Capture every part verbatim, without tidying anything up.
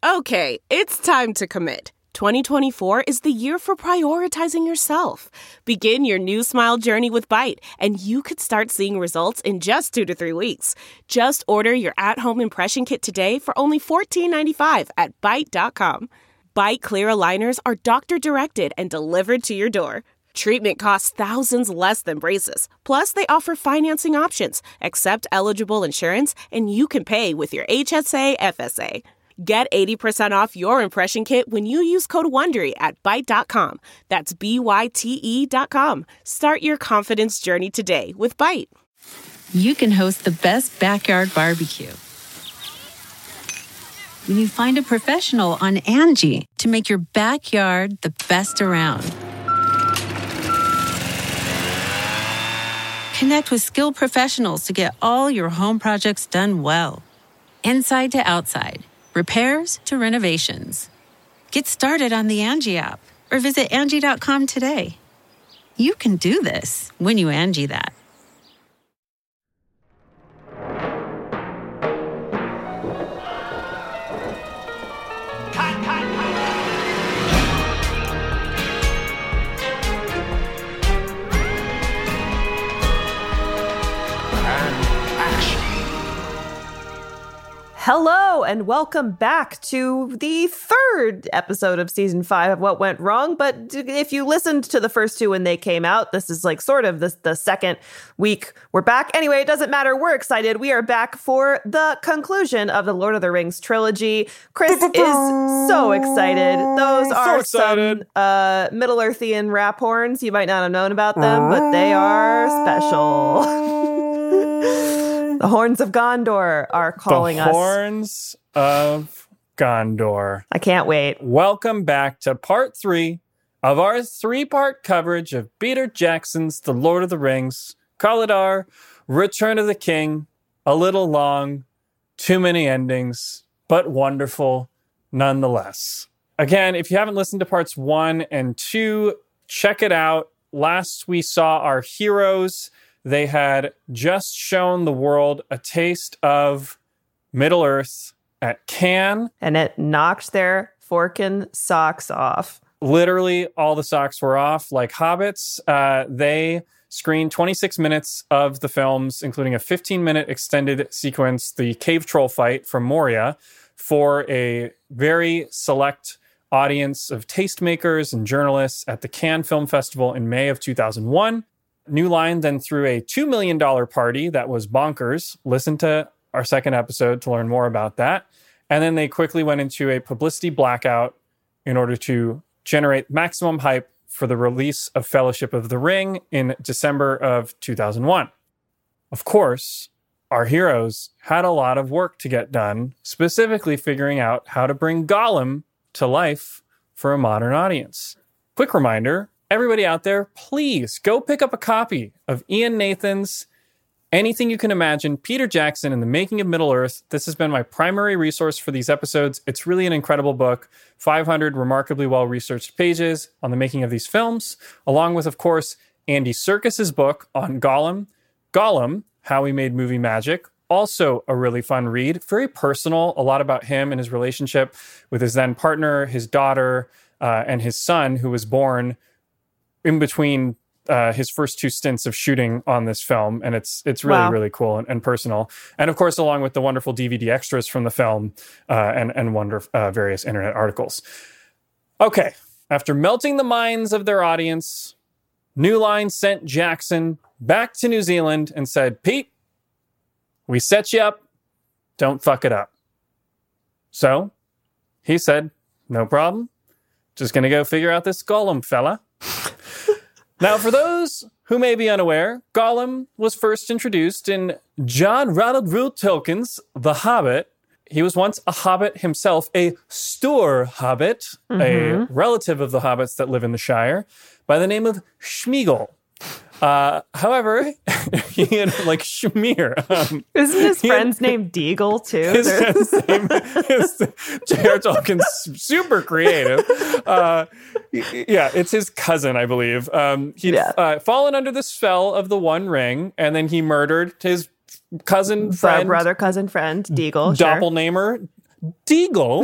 Okay, it's time to commit. twenty twenty-four is the year for prioritizing yourself. Begin your new smile journey with Byte, and you could start seeing results in just two to three weeks. Just order your at-home impression kit today for only fourteen ninety-five at byte dot com. Byte clear aligners are doctor-directed and delivered to your door. Treatment costs thousands less than braces. Plus, they offer financing options, accept eligible insurance, and you can pay with your H S A F S A. Get eighty percent off your impression kit when you use code WONDERY at byte dot com. That's B Y T E dot com. Start your confidence journey today with Byte. You can host the best backyard barbecue when you find a professional on Angie to make your backyard the best around. Connect with skilled professionals to get all your home projects done well. Inside to outside. Repairs to renovations. Get started on the Angie app or visit Angie dot com today. You can do this when you Angie that. Cut, cut, Hello and welcome back to the third episode of season five of What Went Wrong. But if you listened to the first two when they came out, this is like sort of the, the second week we're back. Anyway, it doesn't matter. We're excited. We are back for the conclusion of the Lord of the Rings trilogy. Chris is so excited. Those are excited. some uh, Middle-earthian rap horns. You might not have known about them, but they are special. The horns of Gondor are calling the us. The horns of Gondor. I can't wait. Welcome back to part three of our three-part coverage of Peter Jackson's The Lord of the Rings. Call it our Return of the King. A little long, too many endings, but wonderful nonetheless. Again, if you haven't listened to parts one and two, check it out. Last we saw our heroes. They had just shown the world a taste of Middle-earth at Cannes. And it knocked their forkin' socks off. Literally, all the socks were off. Like hobbits, uh, they screened twenty-six minutes of the films, including a fifteen-minute extended sequence, the cave troll fight from Moria, for a very select audience of tastemakers and journalists at the Cannes Film Festival in May of two thousand one. New Line then threw a two million dollars party that was bonkers. Listen to our second episode to learn more about that. And then they quickly went into a publicity blackout in order to generate maximum hype for the release of Fellowship of the Ring in December of two thousand one. Of course, our heroes had a lot of work to get done, specifically figuring out how to bring Gollum to life for a modern audience. Quick reminder, everybody out there, please go pick up a copy of Ian Nathan's Anything You Can Imagine, Peter Jackson and the Making of Middle-earth. This has been my primary resource for these episodes. It's really an incredible book. five hundred remarkably well-researched pages on the making of these films, along with, of course, Andy Serkis's book on Gollum. Gollum, How We Made Movie Magic. Also a really fun read. Very personal. A lot about him and his relationship with his then partner, his daughter, uh, and his son, who was born in between uh, his first two stints of shooting on this film. And it's it's really, wow. really cool and, and personal. And of course, along with the wonderful D V D extras from the film uh, and, and wonder, uh, various internet articles. Okay, after melting the minds of their audience, New Line sent Jackson back to New Zealand and said, Pete, we set you up, don't fuck it up. So he said, no problem. Just going to go figure out this Gollum fella. Now, for those who may be unaware, Gollum was first introduced in John Ronald Reuel Tolkien's The Hobbit. He was once a hobbit himself, a Stoor hobbit, mm-hmm. a relative of the hobbits that live in the Shire, by the name of Schmeagol. Uh, however, he had like Schmear. Um, Isn't his friend's had, name Deagle too? His friend's name is J R. Tolkien's super creative. Uh, yeah, it's his cousin, I believe. Um, he'd yeah. uh, fallen under the spell of the One Ring, and then he murdered his cousin friend, brother, cousin, friend, Deagle, doppelganger, sure. Deagle,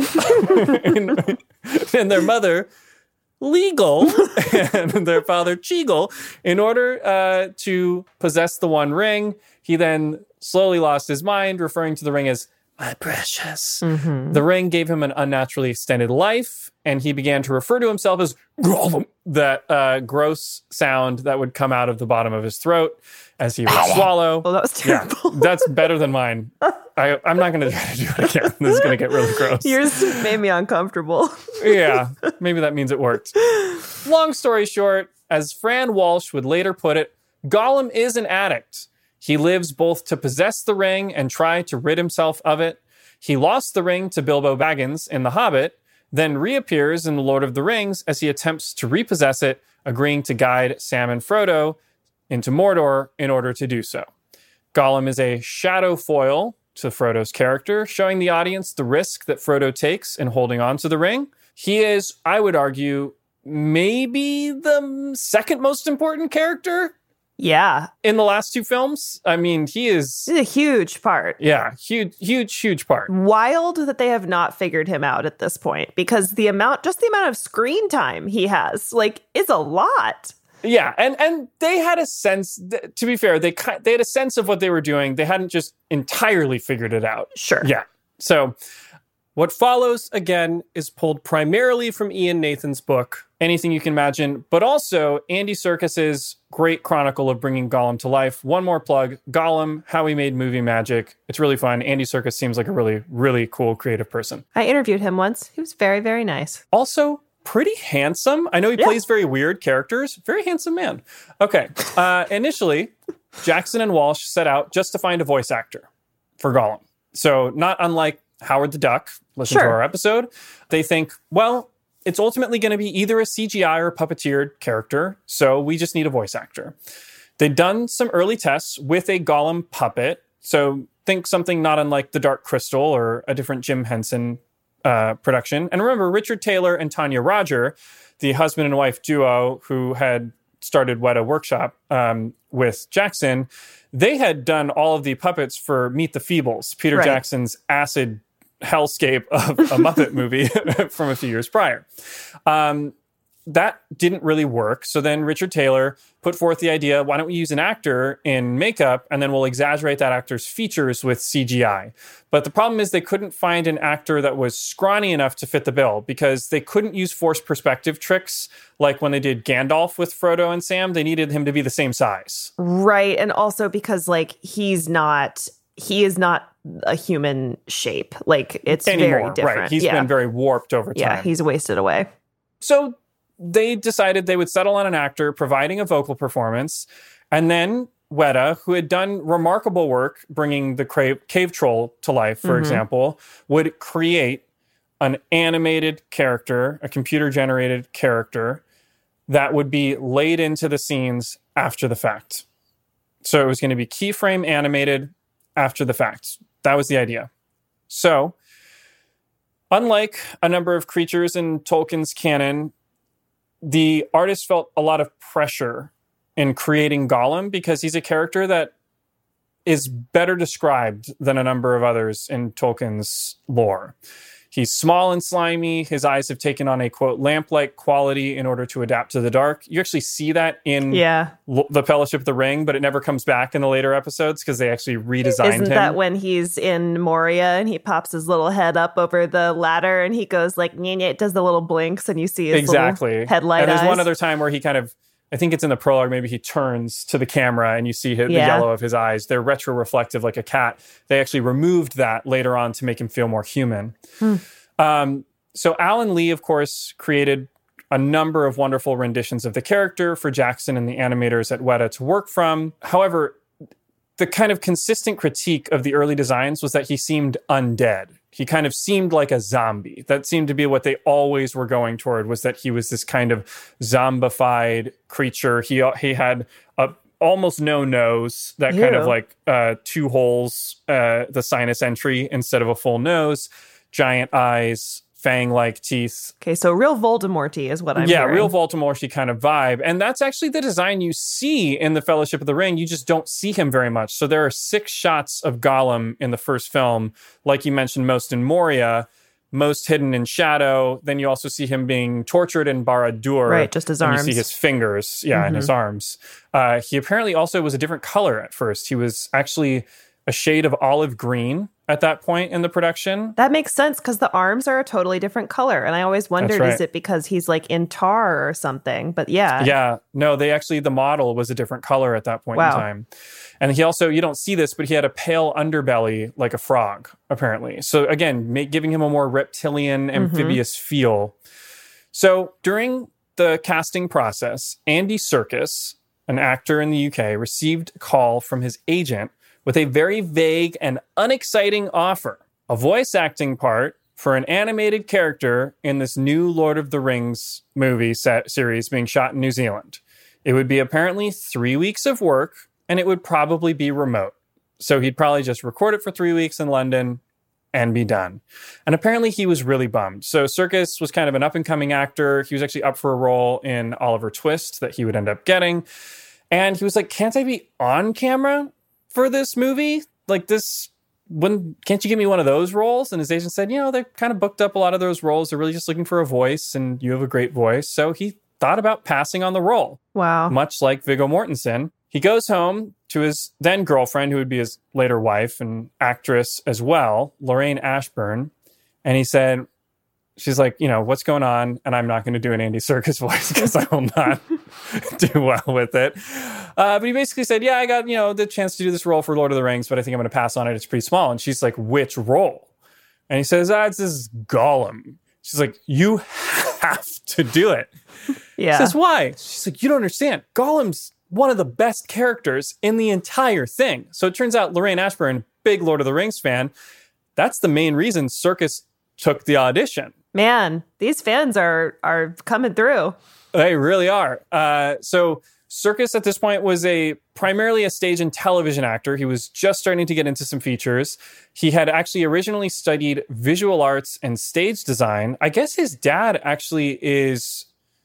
and, and their mother, Legal, and their father, Cheagle, in order uh, to possess the One Ring. He then slowly lost his mind, referring to the ring as my precious. Mm-hmm. The ring gave him an unnaturally extended life, and he began to refer to himself as Gollum, that uh, gross sound that would come out of the bottom of his throat as he would swallow. Oh, that was terrible. Yeah, that's better than mine. I, I'm not going to try to do it again. This is going to get really gross. Yours made me uncomfortable. Yeah, maybe that means it worked. Long story short, as Fran Walsh would later put it, Gollum is an addict. He lives both to possess the ring and try to rid himself of it. He lost the ring to Bilbo Baggins in The Hobbit, then reappears in The Lord of the Rings as he attempts to repossess it, agreeing to guide Sam and Frodo into Mordor in order to do so. Gollum is a shadow foil to Frodo's character, showing the audience the risk that Frodo takes in holding on to the ring. He is, I would argue, maybe the second most important character Yeah. in the last two films. I mean, he is... He's a huge part. Yeah, huge, huge, huge part. Wild that they have not figured him out at this point, because the amount, just the amount of screen time he has, like, is a lot. Yeah, and and they had a sense, th- to be fair, they ki- they had a sense of what they were doing. They hadn't just entirely figured it out. Sure. Yeah. So what follows, again, is pulled primarily from Ian Nathan's book, Anything You Can Imagine, but also Andy Serkis's great chronicle of bringing Gollum to life. One more plug, Gollum, How He Made Movie Magic. It's really fun. Andy Serkis seems like a really, really cool, creative person. I interviewed him once. He was very, very nice. Also, pretty handsome. I know he Yeah. plays very weird characters. Very handsome man. Okay. Uh, initially, Jackson and Walsh set out just to find a voice actor for Gollum. So not unlike Howard the Duck, listen Sure. to our episode, they think, well, it's ultimately going to be either a C G I or puppeteered character, so we just need a voice actor. They'd done some early tests with a Gollum puppet, so think something not unlike The Dark Crystal or a different Jim Henson uh, production. And remember, Richard Taylor and Tanya Roger, the husband and wife duo who had started Weta Workshop um, with Jackson, they had done all of the puppets for Meet the Feebles, Peter Right. Jackson's acid hellscape of a Muppet movie from a few years prior. Um, that didn't really work. So then Richard Taylor put forth the idea, why don't we use an actor in makeup and then we'll exaggerate that actor's features with C G I. But the problem is they couldn't find an actor that was scrawny enough to fit the bill because they couldn't use forced perspective tricks like when they did Gandalf with Frodo and Sam. They needed him to be the same size. Right. And also because, like, he's not, he is not a human shape. Like, it's Anymore, very different. right. He's yeah. been very warped over time. Yeah, he's wasted away. So they decided they would settle on an actor providing a vocal performance. And then Weta, who had done remarkable work bringing the cave, cave troll to life, for Mm-hmm. example, would create an animated character, a computer-generated character that would be laid into the scenes after the fact. So it was going to be keyframe animated after the fact. That was the idea. So, unlike a number of creatures in Tolkien's canon, the artist felt a lot of pressure in creating Gollum because he's a character that is better described than a number of others in Tolkien's lore. He's small and slimy. His eyes have taken on a, quote, lamp-like quality in order to adapt to the dark. You actually see that in Yeah. L- The Fellowship of the Ring, but it never comes back in the later episodes because they actually redesigned Isn't him. that when he's in Moria and he pops his little head up over the ladder and he goes like, "Nyeh, nyeh," it does the little blinks and you see his Exactly. little headlight And there's eyes. one other time where he kind of, I think it's in the prologue, maybe he turns to the camera and you see his, Yeah. the yellow of his eyes. They're retro-reflective like a cat. They actually removed that later on to make him feel more human. Hmm. Um, so Alan Lee, of course, created a number of wonderful renditions of the character for Jackson and the animators at Weta to work from. However, the kind of consistent critique of the early designs was that he seemed undead. He kind of seemed like a zombie. That seemed to be what they always were going toward, was that he was this kind of zombified creature. He he had a almost no nose, that kind of Ew. like uh, two holes, uh, the sinus entry instead of a full nose, giant eyes, fang-like teeth. Okay, so real Voldemort-y is what I'm yeah, hearing. real Voldemort-y kind of vibe. And that's actually the design you see in The Fellowship of the Ring. You just don't see him very much. So there are six shots of Gollum in the first film, like you mentioned, most in Moria, most hidden in shadow. Then you also see him being tortured in Barad-dûr. Right, just his and arms. You see his fingers, yeah, Mm-hmm. and his arms. Uh, he apparently also was a different color at first. He was actually a shade of olive green at that point in the production. That makes sense because the arms are a totally different color. And I always wondered, right. is it because he's like in tar or something? But yeah. Yeah, no, they actually, the model was a different color at that point Wow. in time. And he also, you don't see this, but he had a pale underbelly like a frog, apparently. So again, make, giving him a more reptilian, amphibious mm-hmm. feel. So during the casting process, Andy Serkis, an actor in the U K, received a call from his agent with a very vague and unexciting offer. A voice acting part for an animated character in this new Lord of the Rings movie set series being shot in New Zealand. It would be apparently three weeks of work, and it would probably be remote. So he'd probably just record it for three weeks in London and be done. And apparently he was really bummed. So Serkis was kind of an up-and-coming actor. He was actually up for a role in Oliver Twist that he would end up getting. And he was like, can't I be on camera for this movie? Like this, when can't you give me one of those roles? And his agent said, you know, they've kind of booked up a lot of those roles. They're really just looking for a voice, and you have a great voice. So he thought about passing on the role. Wow. Much like Viggo Mortensen. He goes home to his then girlfriend, who would be his later wife and actress as well, Lorraine Ashburn. And he said, she's like, you know, what's going on? And I'm not going to do an Andy Serkis voice because I will not do well with it. Uh, but he basically said, yeah, I got, you know, the chance to do this role for Lord of the Rings, but I think I'm going to pass on it. It's pretty small. And she's like, which role? And he says, ah, it's this Gollum. She's like, you have to do it. Yeah. He says, why? She's like, you don't understand. Gollum's one of the best characters in the entire thing. So it turns out Lorraine Ashburn, big Lord of the Rings fan, that's the main reason Serkis took the audition. Man, these fans are are coming through. They really are. Uh, so Serkis at this point was a primarily a stage and television actor. He was just starting to get into some features. He had actually originally studied visual arts and stage design. I guess his dad actually is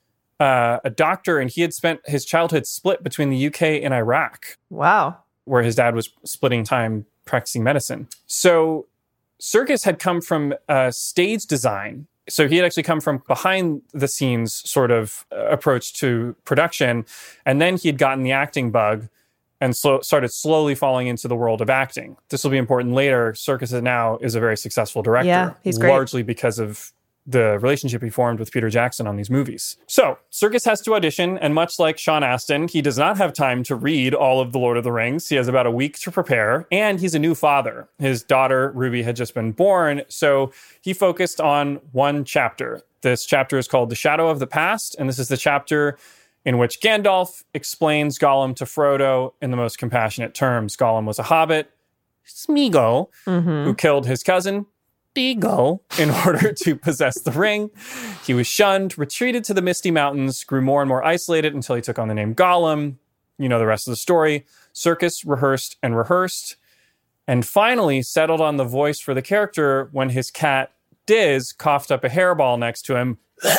uh, a doctor, and he had spent his childhood split between the U K and Iraq. Wow. Where his dad was splitting time practicing medicine. So Serkis had come from uh, stage design. So he had actually come from behind the scenes sort of uh, approach to production. And then he had gotten the acting bug and sl- started slowly falling into the world of acting. This will be important later. Serkis now is a very successful director. Yeah, he's great. Largely because of the relationship he formed with Peter Jackson on these movies. So Serkis has to audition, and much like Sean Astin, he does not have time to read all of The Lord of the Rings. He has about a week to prepare, and he's a new father. His daughter, Ruby, had just been born, so he focused on one chapter. This chapter is called The Shadow of the Past, and this is the chapter in which Gandalf explains Gollum to Frodo in the most compassionate terms. Gollum was a hobbit, Smeagol, mm-hmm. who killed his cousin, Deagle, in order to possess the ring. He was shunned, retreated to the Misty Mountains, grew more and more isolated until he took on the name Gollum. You know the rest of the story. Serkis rehearsed and rehearsed, and finally settled on the voice for the character when his cat, Diz, coughed up a hairball next to him.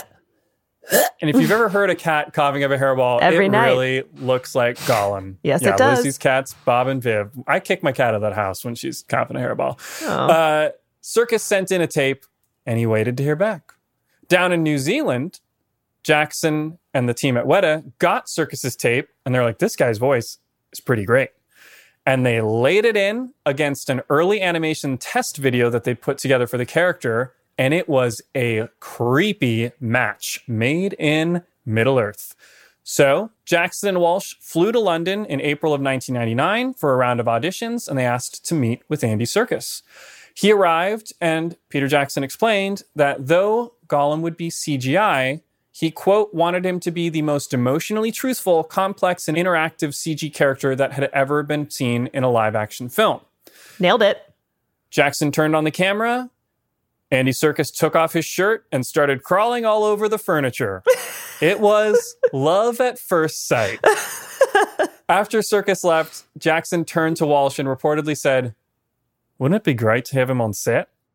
And if you've ever heard a cat coughing up a hairball, Every it night. really looks like Gollum. Yes, yeah, it does. Lizzie's cats, Bob and Viv. I kick my cat out of that house when she's coughing a hairball. Oh. Uh, Serkis sent in a tape, and he waited to hear back. Down in New Zealand, Jackson and the team at Weta got Serkis's tape, and they're like, this guy's voice is pretty great. And they laid it in against an early animation test video that they put together for the character, and it was a creepy match made in Middle-earth. So Jackson and Walsh flew to London in April of nineteen ninety-nine for a round of auditions, and they asked to meet with Andy Serkis. He arrived, and Peter Jackson explained that though Gollum would be C G I, he, quote, wanted him to be the most emotionally truthful, complex, and interactive C G character that had ever been seen in a live-action film. Nailed it. Jackson turned on the camera. Andy Serkis took off his shirt and started crawling all over the furniture. It was love at first sight. After Serkis left, Jackson turned to Walsh and reportedly said, wouldn't it be great to have him on set?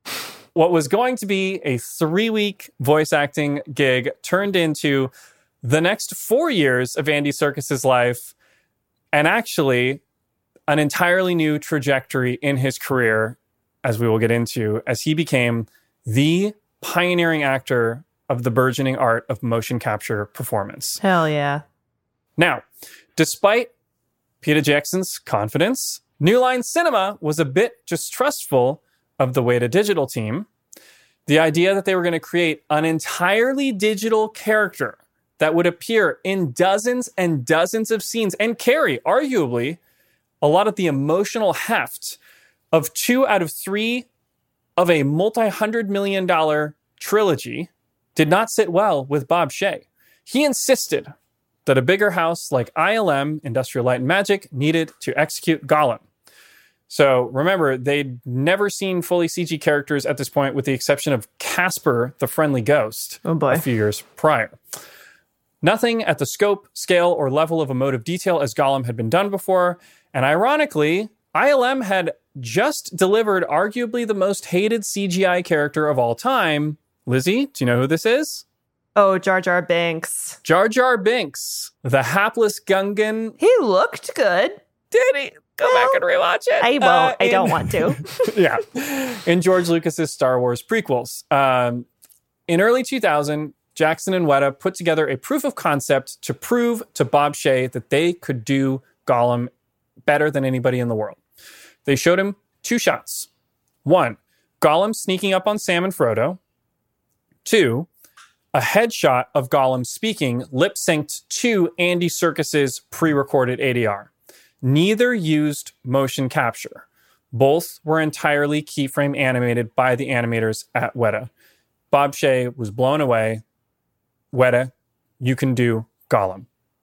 What was going to be a three-week voice acting gig turned into the next four years of Andy Serkis's life, and actually an entirely new trajectory in his career, as we will get into, as he became the pioneering actor of the burgeoning art of motion capture performance. Hell yeah. Now, despite Peter Jackson's confidence, New Line Cinema was a bit distrustful of the Weta Digital team. The idea that they were going to create an entirely digital character that would appear in dozens and dozens of scenes and carry, arguably, a lot of the emotional heft of two out of three of a multi-hundred million dollar trilogy did not sit well with Bob Shaye. He insisted that a bigger house like I L M, Industrial Light and Magic, needed to execute Gollum. So remember, they'd never seen fully C G characters at this point, with the exception of Casper, the Friendly Ghost, oh boy. a few years prior. Nothing at the scope, scale, or level of emotive detail as Gollum had been done before. And ironically, I L M had just delivered arguably the most hated C G I character of all time. Lizzie, do you know who this is? Oh, Jar Jar Binks. Jar Jar Binks, the hapless Gungan. He looked good. Did he? Go well, back and rewatch it. I won't. Uh, in, I don't want to. Yeah. In George Lucas's Star Wars prequels. Um, in early two thousand, Jackson and Weta put together a proof of concept to prove to Bob Shaye that they could do Gollum better than anybody in the world. They showed him two shots. One, Gollum sneaking up on Sam and Frodo. Two, a headshot of Gollum speaking, lip-synced to Andy Serkis's pre-recorded A D R. Neither used motion capture. Both were entirely keyframe animated by the animators at Weta. Bob Shaye was blown away. Weta, you can do Gollum.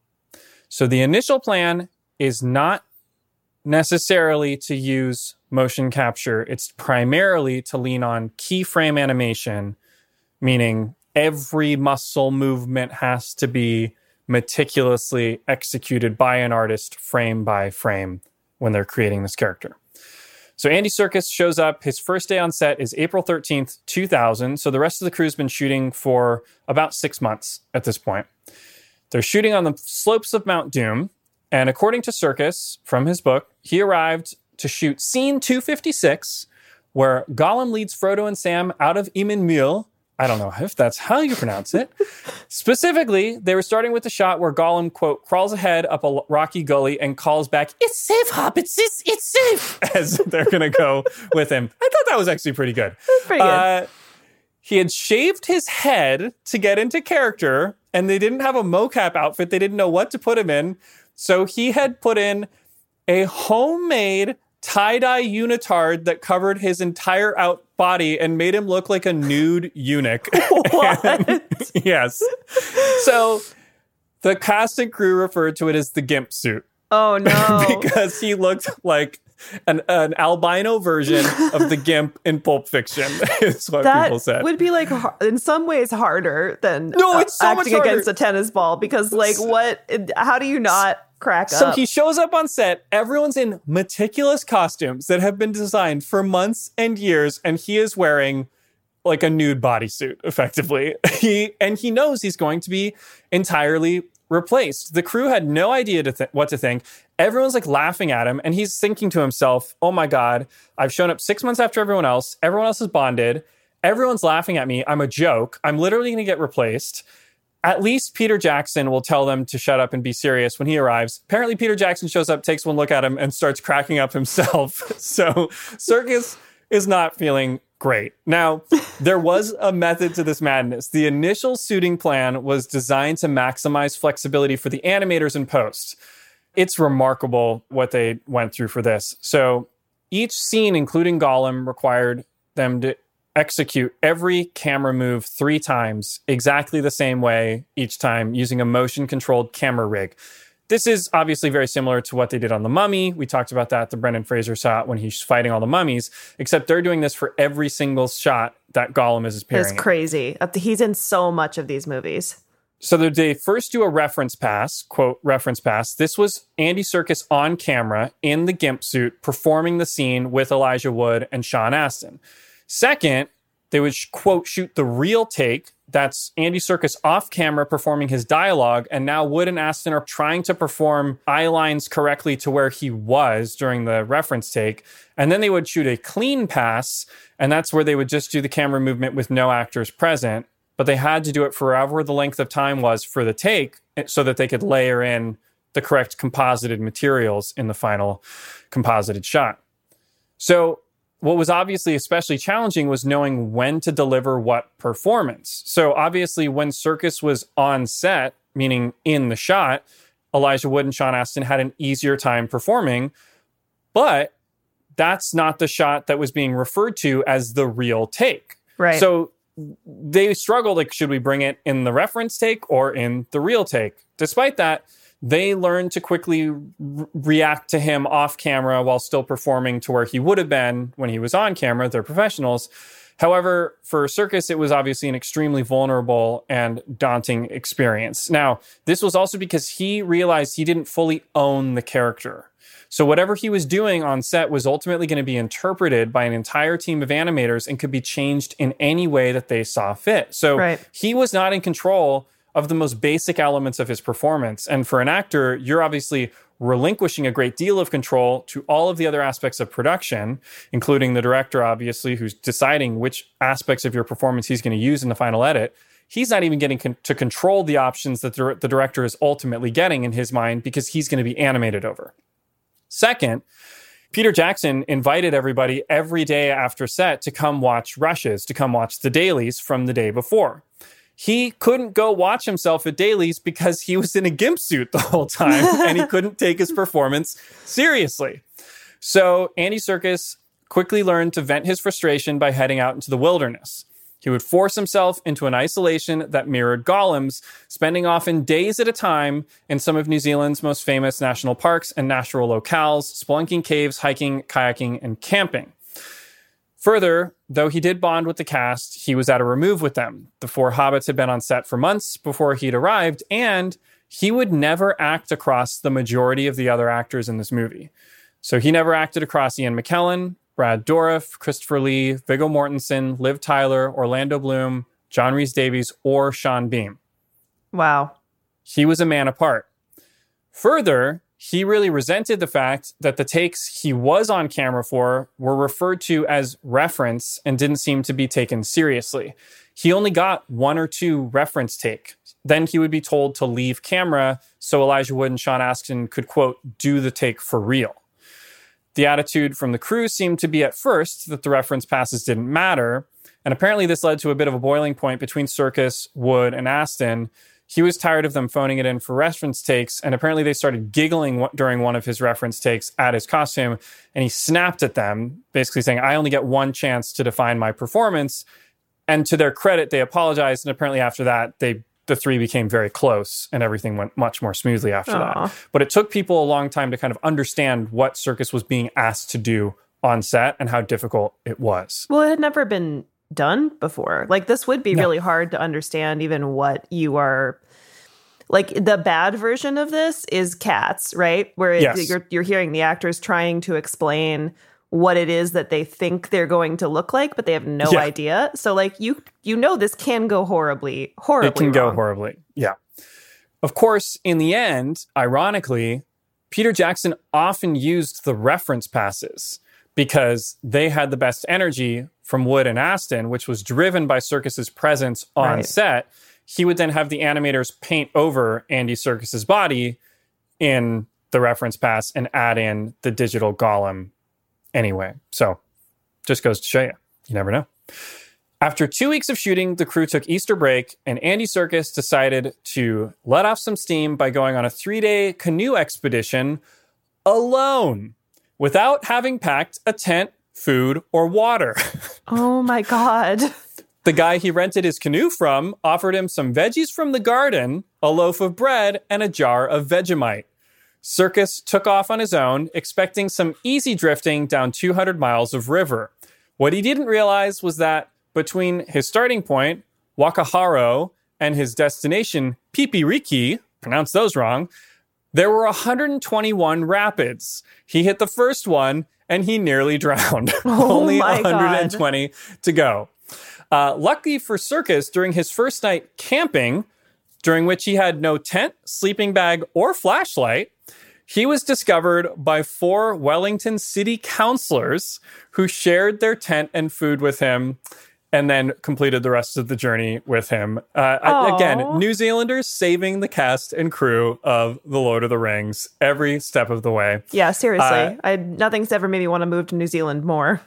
So the initial plan is not necessarily to use motion capture. It's primarily to lean on keyframe animation, meaning every muscle movement has to be meticulously executed by an artist frame by frame when they're creating this character. So Andy Serkis shows up. His first day on set is April thirteenth, two thousand. So the rest of the crew's been shooting for about six months at this point. They're shooting on the slopes of Mount Doom. And according to Serkis, from his book, he arrived to shoot scene two fifty-six, where Gollum leads Frodo and Sam out of Emin Muil. I don't know if that's how you pronounce it. Specifically, they were starting with the shot where Gollum, quote, crawls ahead up a rocky gully and calls back, "It's safe, hobbits, it's, it's safe," as they're going to go with him. I thought that was actually pretty good. That's pretty good. Uh, he had shaved his head to get into character, and they didn't have a mocap outfit. They didn't know what to put him in. So he had put in a homemade tie-dye unitard that covered his entire out body and made him look like a nude eunuch. What? And, yes. So the cast and crew referred to it as the Gimp suit. Oh, no. Because he looked like an, an albino version of the Gimp in Pulp Fiction, is what that people said. That would be, like, in some ways harder than no, it's so uh, acting much harder. against a tennis ball. Because, like, what? How do you not crack so up? So he shows up on set. Everyone's in meticulous costumes that have been designed for months and years, and he is wearing like a nude bodysuit, effectively. He and he knows he's going to be entirely replaced. The crew had no idea to th- what to think. Everyone's like laughing at him, and he's thinking to himself, "Oh my God, I've shown up six months after everyone else. Everyone else is bonded. Everyone's laughing at me. I'm a joke. I'm literally going to get replaced. At least Peter Jackson will tell them to shut up and be serious when he arrives." Apparently, Peter Jackson shows up, takes one look at him, and starts cracking up himself. So Serkis is not feeling great. Now, there was a method to this madness. The initial suiting plan was designed to maximize flexibility for the animators in post. It's remarkable what they went through for this. So each scene, including Gollum, required them to execute every camera move three times, exactly the same way each time, using a motion-controlled camera rig. This is obviously very similar to what they did on The Mummy. We talked about that, the Brendan Fraser shot when he's fighting all the mummies, except they're doing this for every single shot that Gollum is appearing in. It's crazy. He's in so much of these movies. So they first do a reference pass, quote, reference pass. This was Andy Serkis on camera in the Gimp suit performing the scene with Elijah Wood and Sean Astin. Second, they would, quote, shoot the real take. That's Andy Serkis off camera performing his dialogue. And now Wood and Astin are trying to perform eye lines correctly to where he was during the reference take. And then they would shoot a clean pass. And that's where they would just do the camera movement with no actors present. But they had to do it for however the length of time was for the take so that they could layer in the correct composited materials in the final composited shot. So what was obviously especially challenging was knowing when to deliver what performance. So obviously when Serkis was on set, meaning in the shot, Elijah Wood and Sean Astin had an easier time performing, but that's not the shot that was being referred to as the real take. Right. So they struggled, like, should we bring it in the reference take or in the real take? Despite that, they learned to quickly re- react to him off camera while still performing to where he would have been when he was on camera. They're professionals. However, for Serkis, it was obviously an extremely vulnerable and daunting experience. Now, this was also because he realized he didn't fully own the character. So whatever he was doing on set was ultimately going to be interpreted by an entire team of animators and could be changed in any way that they saw fit. So right. he was not in control of the most basic elements of his performance. And for an actor, you're obviously relinquishing a great deal of control to all of the other aspects of production, including the director, obviously, who's deciding which aspects of your performance he's going to use in the final edit. He's not even getting con- to control the options that the, the director is ultimately getting in his mind because he's going to be animated over. Second, Peter Jackson invited everybody every day after set to come watch rushes, to come watch the dailies from the day before. He couldn't go watch himself at dailies because he was in a gimp suit the whole time and he couldn't take his performance seriously. So Andy Serkis quickly learned to vent his frustration by heading out into the wilderness. He would force himself into an isolation that mirrored Gollum's, spending often days at a time in some of New Zealand's most famous national parks and natural locales, spelunking caves, hiking, kayaking, and camping. Further, though he did bond with the cast, he was at a remove with them. The four hobbits had been on set for months before he'd arrived, and he would never act across the majority of the other actors in this movie. So he never acted across Ian McKellen, Brad Dourif, Christopher Lee, Viggo Mortensen, Liv Tyler, Orlando Bloom, John Rhys-Davies, or Sean Bean. Wow. He was a man apart. Further, he really resented the fact that the takes he was on camera for were referred to as reference and didn't seem to be taken seriously. He only got one or two reference take. Then he would be told to leave camera so Elijah Wood and Sean Astin could, quote, do the take for real. The attitude from the crew seemed to be at first that the reference passes didn't matter, and apparently this led to a bit of a boiling point between Serkis, Wood, and Astin. He was tired of them phoning it in for reference takes, and apparently they started giggling during one of his reference takes at his costume, and he snapped at them, basically saying, I only get one chance to define my performance. And to their credit, they apologized, and apparently after that, they the three became very close, and everything went much more smoothly after Aww. that. But it took people a long time to kind of understand what Serkis was being asked to do on set and how difficult it was. Well, it had never been done before. Like, this would be No. really hard to understand even what you are... Like, the bad version of this is Cats, right? Where it, Yes. you're you're hearing the actors trying to explain what it is that they think they're going to look like, but they have no Yeah. idea. So, like, you you know this can go horribly, horribly It can wrong. go horribly. Yeah. Of course, in the end, ironically, Peter Jackson often used the reference passes because they had the best energy from Wood and Astin, which was driven by Serkis's presence on Right. set. He would then have the animators paint over Andy Serkis's body in the reference pass and add in the digital Gollum anyway. So just goes to show you, you never know. After two weeks of shooting, the crew took Easter break, and Andy Serkis decided to let off some steam by going on a three-day canoe expedition alone, without having packed a tent, food, or water. Oh my God. The guy he rented his canoe from offered him some veggies from the garden, a loaf of bread, and a jar of Vegemite. Serkis took off on his own, expecting some easy drifting down two hundred miles of river. What he didn't realize was that between his starting point, Wakaharo, and his destination, Pipiriki, pronounced those wrong, there were one hundred twenty-one rapids. He hit the first one, and he nearly drowned. Oh Only my one hundred twenty God. to go. Uh, luckily for Serkis, during his first night camping, during which he had no tent, sleeping bag, or flashlight, he was discovered by four Wellington city councillors who shared their tent and food with him and then completed the rest of the journey with him. Uh, again, New Zealanders saving the cast and crew of The Lord of the Rings every step of the way. Yeah, seriously. Uh, I nothing's ever made me want to move to New Zealand more.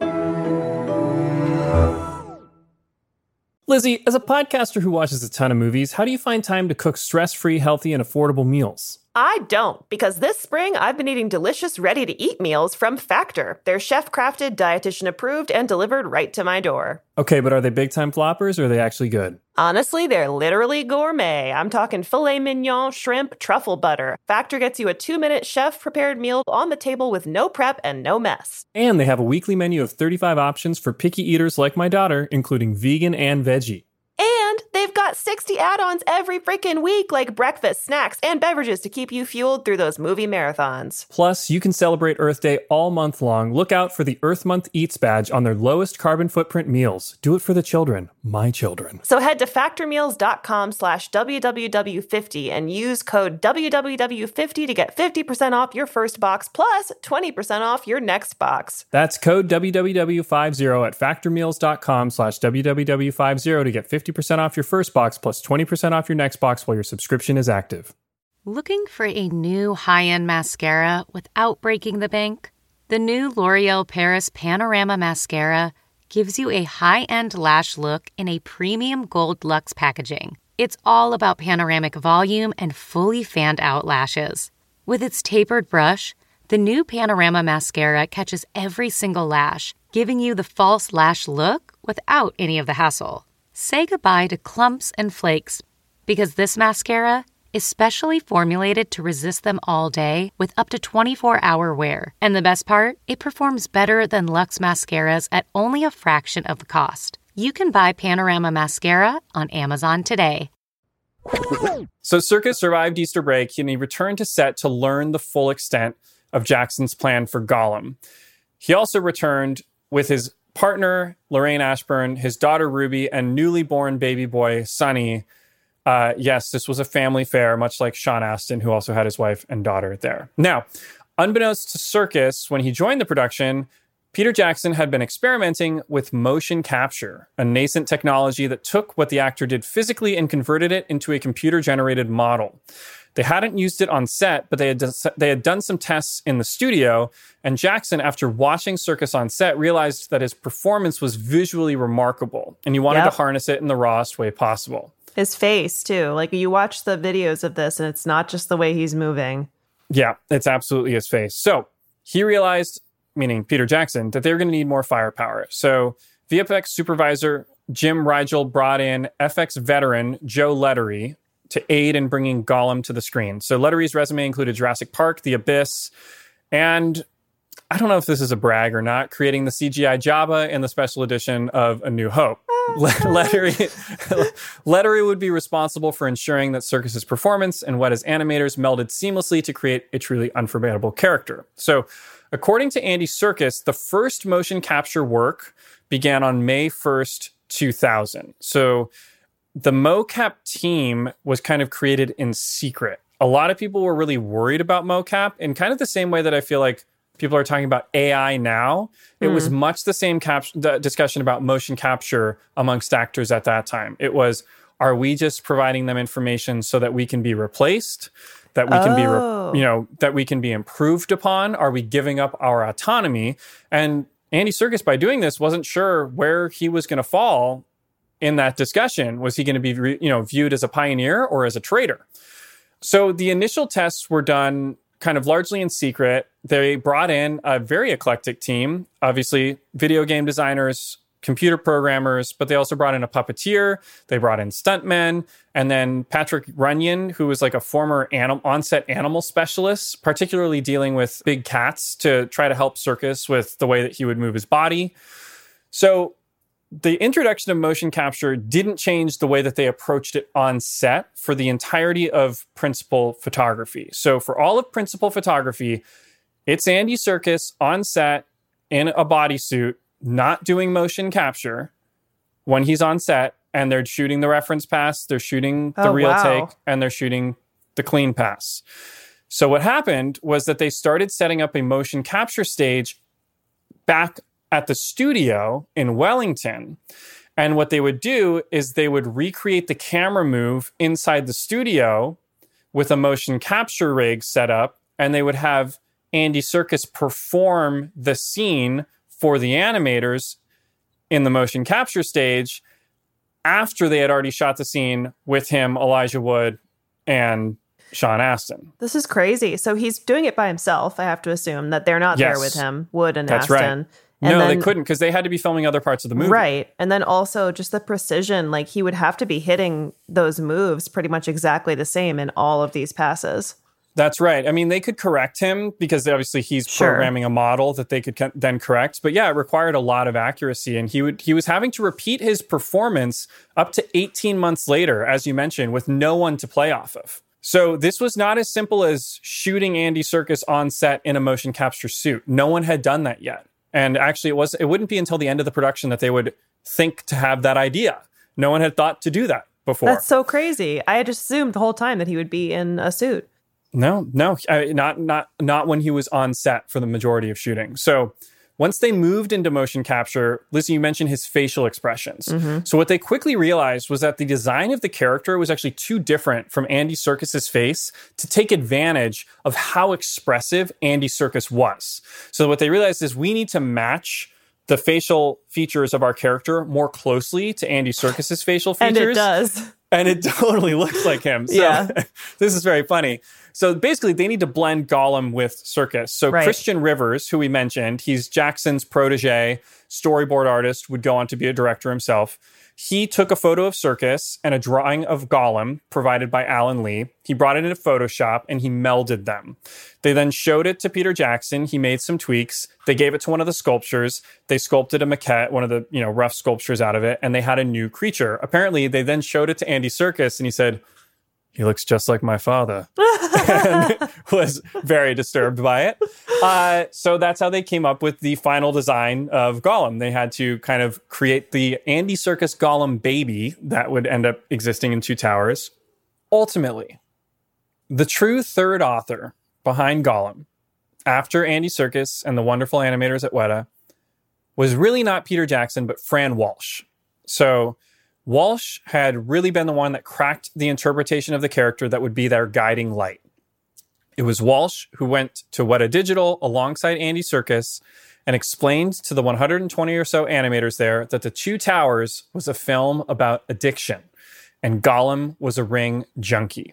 Lizzie, as a podcaster who watches a ton of movies, how do you find time to cook stress-free, healthy, and affordable meals? I don't, because this spring I've been eating delicious ready-to-eat meals from Factor. They're chef-crafted, dietitian-approved, and delivered right to my door. Okay, but are they big-time floppers, or are they actually good? Honestly, they're literally gourmet. I'm talking filet mignon, shrimp, truffle butter. Factor gets you a two-minute chef-prepared meal on the table with no prep and no mess. And they have a weekly menu of thirty-five options for picky eaters like my daughter, including vegan and veggie. And they've got sixty add-ons every freaking week, like breakfast, snacks, and beverages to keep you fueled through those movie marathons. Plus, you can celebrate Earth Day all month long. Look out for the Earth Month Eats badge on their lowest carbon footprint meals. Do it for the children, my children. So head to factormeals.com slash WWW50 and use code W W W fifty to get fifty percent off your first box plus twenty percent off your next box. That's code W W W fifty at factormeals.com slash W W W fifty to get fifty percent off your first box plus twenty percent off your next box while your subscription is active. Looking for a new high-end mascara without breaking the bank? The new L'Oreal Paris Panorama Mascara gives you a high-end lash look in a premium gold luxe packaging. It's all about panoramic volume and fully fanned-out lashes. With its tapered brush, the new Panorama Mascara catches every single lash, giving you the false lash look without any of the hassle. Say goodbye to clumps and flakes, because this mascara is specially formulated to resist them all day with up to twenty-four hour wear. And the best part? It performs better than Luxe mascaras at only a fraction of the cost. You can buy Panorama Mascara on Amazon today. So Serkis survived Easter break and he returned to set to learn the full extent of Jackson's plan for Gollum. He also returned with his partner, Lorraine Ashburn, his daughter, Ruby, and newly born baby boy, Sonny. Uh, yes, this was a family fair, much like Sean Astin, who also had his wife and daughter there. Now, unbeknownst to Serkis, when he joined the production, Peter Jackson had been experimenting with motion capture, a nascent technology that took what the actor did physically and converted it into a computer-generated model. They hadn't used it on set, but they had, they had done some tests in the studio, and Jackson, after watching Serkis on set, realized that his performance was visually remarkable, and he wanted Yep. to harness it in the rawest way possible. His face, too. Like, you watch the videos of this, and it's not just the way he's moving. Yeah, it's absolutely his face. So he realized, meaning Peter Jackson, that they were going to need more firepower. So V F X supervisor Jim Rigel brought in F X veteran Joe Lettery to aid in bringing Gollum to the screen. So Lettery's resume included Jurassic Park, The Abyss, and I don't know if this is a brag or not, creating the C G I Jabba in the special edition of A New Hope. Lettery, Lettery would be responsible for ensuring that Serkis's performance and what his animators melded seamlessly to create a truly unforgettable character. So, according to Andy Serkis, the first motion capture work began on May first, two thousand. So, the mocap team was kind of created in secret. A lot of people were really worried about mocap in kind of the same way that I feel like people are talking about A I now. It mm. was much the same cap- the discussion about motion capture amongst actors at that time. It was, are we just providing them information so that we can be replaced? That we can oh. be, re- you know, that we can be improved upon? Are we giving up our autonomy? And Andy Serkis, by doing this, wasn't sure where he was going to fall in that discussion. Was he going to be, re- you know, viewed as a pioneer or as a traitor? So the initial tests were done kind of largely in secret. They brought in a very eclectic team, obviously video game designers, computer programmers, but they also brought in a puppeteer. They brought in stuntmen, and then Patrick Runyon, who was like a former anim- on-set animal specialist, particularly dealing with big cats, to try to help Serkis with the way that he would move his body. So the introduction of motion capture didn't change the way that they approached it on set for the entirety of principal photography. So for all of principal photography, it's Andy Serkis on set in a bodysuit, not doing motion capture, when he's on set and they're shooting the reference pass, they're shooting the Oh, real wow. take, and they're shooting the clean pass. So what happened was that they started setting up a motion capture stage back at the studio in Wellington. And what they would do is they would recreate the camera move inside the studio with a motion capture rig set up, and they would have Andy Serkis perform the scene for the animators in the motion capture stage after they had already shot the scene with him, Elijah Wood, and Sean Astin. This is crazy. So he's doing it by himself, I have to assume, that they're not Yes. there with him, Wood and That's Astin. right. And no, then, they couldn't, because they had to be filming other parts of the movie. Right. And then also just the precision, like he would have to be hitting those moves pretty much exactly the same in all of these passes. That's right. I mean, they could correct him because obviously he's Sure. programming a model that they could co- then correct. But yeah, it required a lot of accuracy. And he would he was having to repeat his performance up to eighteen months later, as you mentioned, with no one to play off of. So this was not as simple as shooting Andy Serkis on set in a motion capture suit. No one had done that yet. And actually, it was it wouldn't be until the end of the production that they would think to have that idea. No one had thought to do that before. That's so crazy. I had just assumed the whole time that he would be in a suit. No, no, uh, not not not when he was on set for the majority of shooting. So once they moved into motion capture, Lizzie, you mentioned his facial expressions. Mm-hmm. So what they quickly realized was that the design of the character was actually too different from Andy Serkis's face to take advantage of how expressive Andy Serkis was. So what they realized is we need to match the facial features of our character more closely to Andy Serkis's facial features. And it does. And it totally looks like him. So Yeah. this is very funny. So basically, they need to blend Gollum with Serkis. So Right. Christian Rivers, who we mentioned, he's Jackson's protege, storyboard artist, would go on to be a director himself. He took a photo of Serkis and a drawing of Gollum provided by Alan Lee. He brought it into Photoshop and he melded them. They then showed it to Peter Jackson. He made some tweaks. They gave it to one of the sculptors. They sculpted a maquette, one of the, you know, rough sculptures out of it, and they had a new creature. Apparently, they then showed it to Andy Serkis and he said, "He looks just like my father," and was very disturbed by it. Uh, so that's how they came up with the final design of Gollum. They had to kind of create the Andy Serkis Gollum baby that would end up existing in Two Towers. Ultimately, the true third author behind Gollum, after Andy Serkis and the wonderful animators at Weta, was really not Peter Jackson, but Fran Walsh. So Walsh had really been the one that cracked the interpretation of the character that would be their guiding light. It was Walsh who went to Weta Digital alongside Andy Serkis and explained to the one hundred twenty or so animators there that The Two Towers was a film about addiction and Gollum was a ring junkie.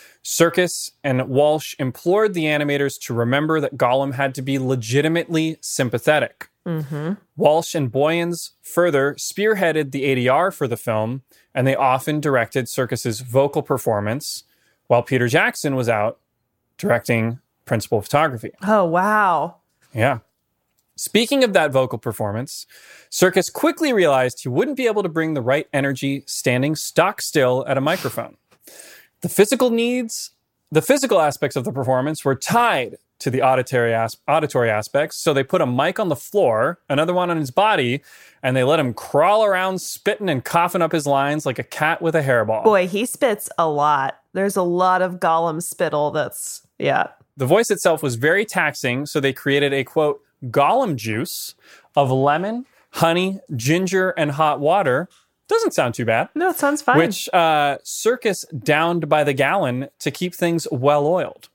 Serkis and Walsh implored the animators to remember that Gollum had to be legitimately sympathetic. Mm-hmm. Walsh and Boyens further spearheaded the A D R for the film, and they often directed Serkis's vocal performance, while Peter Jackson was out directing principal photography. Oh, wow. Yeah. Speaking of that vocal performance, Serkis quickly realized he wouldn't be able to bring the right energy standing stock still at a microphone. The physical needs, the physical aspects of the performance were tied to the auditory, as- auditory aspects. So they put a mic on the floor, another one on his body, and they let him crawl around spitting and coughing up his lines like a cat with a hairball. Boy, he spits a lot. There's a lot of Gollum spittle that's, yeah. The voice itself was very taxing, so they created a, quote, Gollum juice of lemon, honey, ginger, and hot water. Doesn't sound too bad. No, it sounds fine. Which uh, Serkis downed by the gallon to keep things well-oiled.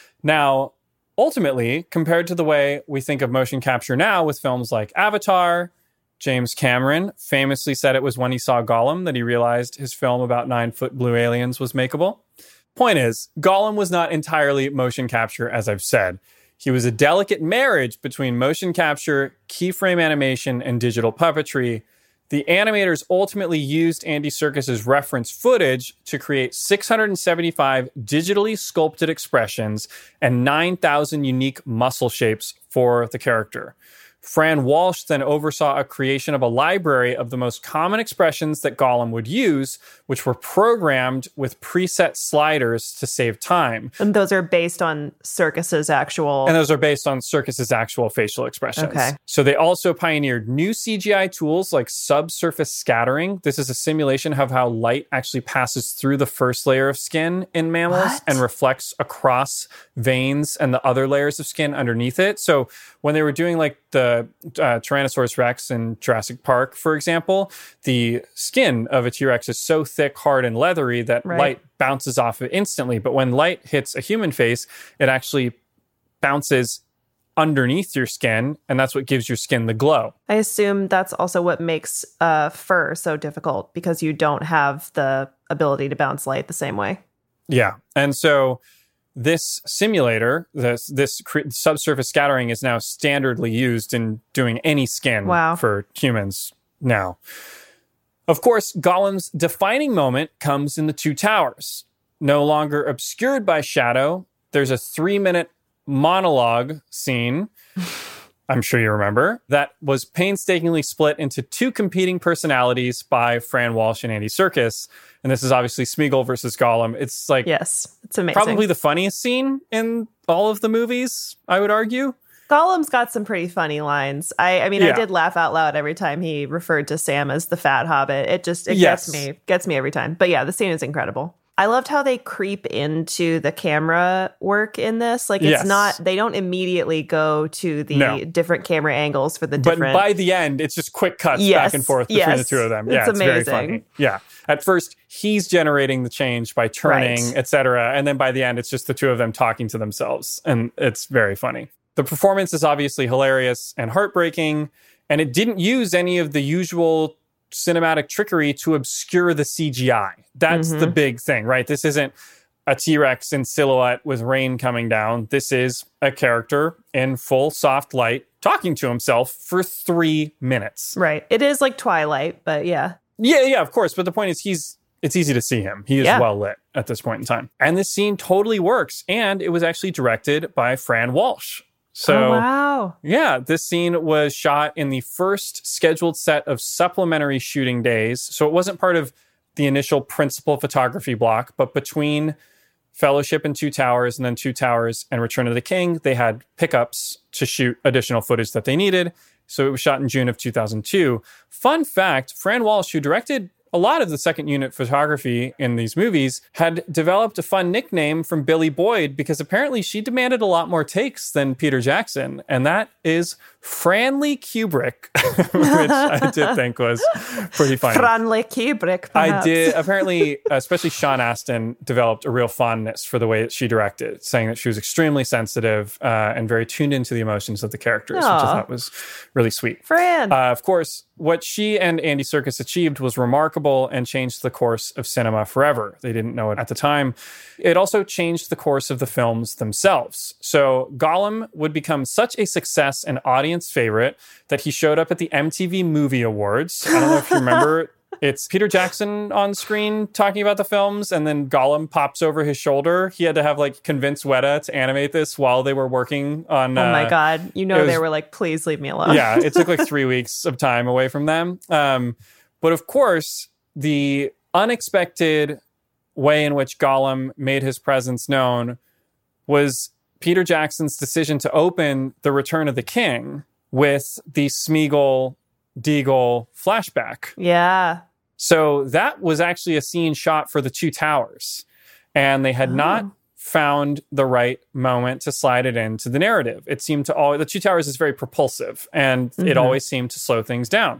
Now, ultimately, compared to the way we think of motion capture now with films like Avatar, James Cameron famously said it was when he saw Gollum that he realized his film about nine-foot blue aliens was makeable. Point is, Gollum was not entirely motion capture, as I've said. He was a delicate marriage between motion capture, keyframe animation, and digital puppetry. The animators ultimately used Andy Serkis's reference footage to create six hundred seventy-five digitally sculpted expressions and nine thousand unique muscle shapes for the character. Fran Walsh then oversaw a creation of a library of the most common expressions that Gollum would use, which were programmed with preset sliders to save time. And those are based on Serkis's actual... And those are based on Serkis's actual facial expressions. Okay. So they also pioneered new C G I tools like subsurface scattering. This is a simulation of how light actually passes through the first layer of skin in mammals What? and reflects across veins and the other layers of skin underneath it. So when they were doing like the uh, Tyrannosaurus Rex in Jurassic Park, for example, the skin of a T-Rex is so thick, hard, and leathery that Right. light bounces off it instantly. But when light hits a human face, it actually bounces underneath your skin, and that's what gives your skin the glow. I assume that's also what makes uh, fur so difficult, because you don't have the ability to bounce light the same way. Yeah. And so this simulator, this this cre- subsurface scattering is now standardly used in doing any skin Wow. for humans now. Of course, Gollum's defining moment comes in the Two Towers. No longer obscured by shadow, there's a three-minute monologue scene, I'm sure you remember, that was painstakingly split into two competing personalities by Fran Walsh and Andy Serkis. And this is obviously Smeagol versus Gollum. It's like Yes, it's amazing. probably the funniest scene in all of the movies, I would argue. Gollum's got some pretty funny lines. I, I mean, I Yeah. did laugh out loud every time he referred to Sam as the fat hobbit. It just, it Yes. gets me, gets me every time. But yeah, the scene is incredible. I loved how they creep into the camera work in this. Like, it's Yes. not, they don't immediately go to the No. different camera angles for the But different. by the end, it's just quick cuts Yes, back and forth between yes. the two of them. It's Yeah, it's, very amazing. funny. Yeah. At first, he's generating the change by turning, Right. et cetera. And then by the end, it's just the two of them talking to themselves. And it's very funny. The performance is obviously hilarious and heartbreaking. And it didn't use any of the usual cinematic trickery to obscure the C G I. That's the big thing, right? This isn't a T-Rex in silhouette with rain coming down. This is a character in full soft light talking to himself for three minutes. Right. It is like Twilight, but yeah. Yeah, yeah, of course. But the point is, he's it's easy to see him. He is Yeah. well lit at this point in time. And this scene totally works. And it was actually directed by Fran Walsh. So, oh, wow. yeah, this scene was shot in the first scheduled set of supplementary shooting days. So it wasn't part of the initial principal photography block, but between Fellowship and Two Towers, and then Two Towers and Return of the King, they had pickups to shoot additional footage that they needed. So it was shot in June of two thousand two. Fun fact, Fran Walsh, who directed a lot of the second unit photography in these movies, had developed a fun nickname from Billy Boyd because apparently she demanded a lot more takes than Peter Jackson. And that is Franley Kubrick, which I did think was pretty funny. Franley Kubrick, I perhaps. did. Apparently, especially Sean Astin developed a real fondness for the way that she directed, saying that she was extremely sensitive uh, and very tuned into the emotions of the characters, which I Aw. thought was really sweet. Fran. Uh, of course, what she and Andy Serkis achieved was remarkable and changed the course of cinema forever. They didn't know it at the time. It also changed the course of the films themselves. So Gollum would become such a success and audience favorite that he showed up at the M T V Movie Awards. I don't know if you remember. It's Peter Jackson on screen talking about the films, and then Gollum pops over his shoulder. He had to have like convince Weta to animate this while they were working on. oh my uh, God. You know, it was- they were like, please leave me alone. yeah, it took like three weeks of time away from them. Um, but of course, the unexpected way in which Gollum made his presence known was Peter Jackson's decision to open The Return of the King with the Smeagol Deagle flashback. Yeah. So that was actually a scene shot for the Two Towers, and they had not found the right moment to slide it into the narrative. It seemed to all the Two Towers is very propulsive, and it always seemed to slow things down.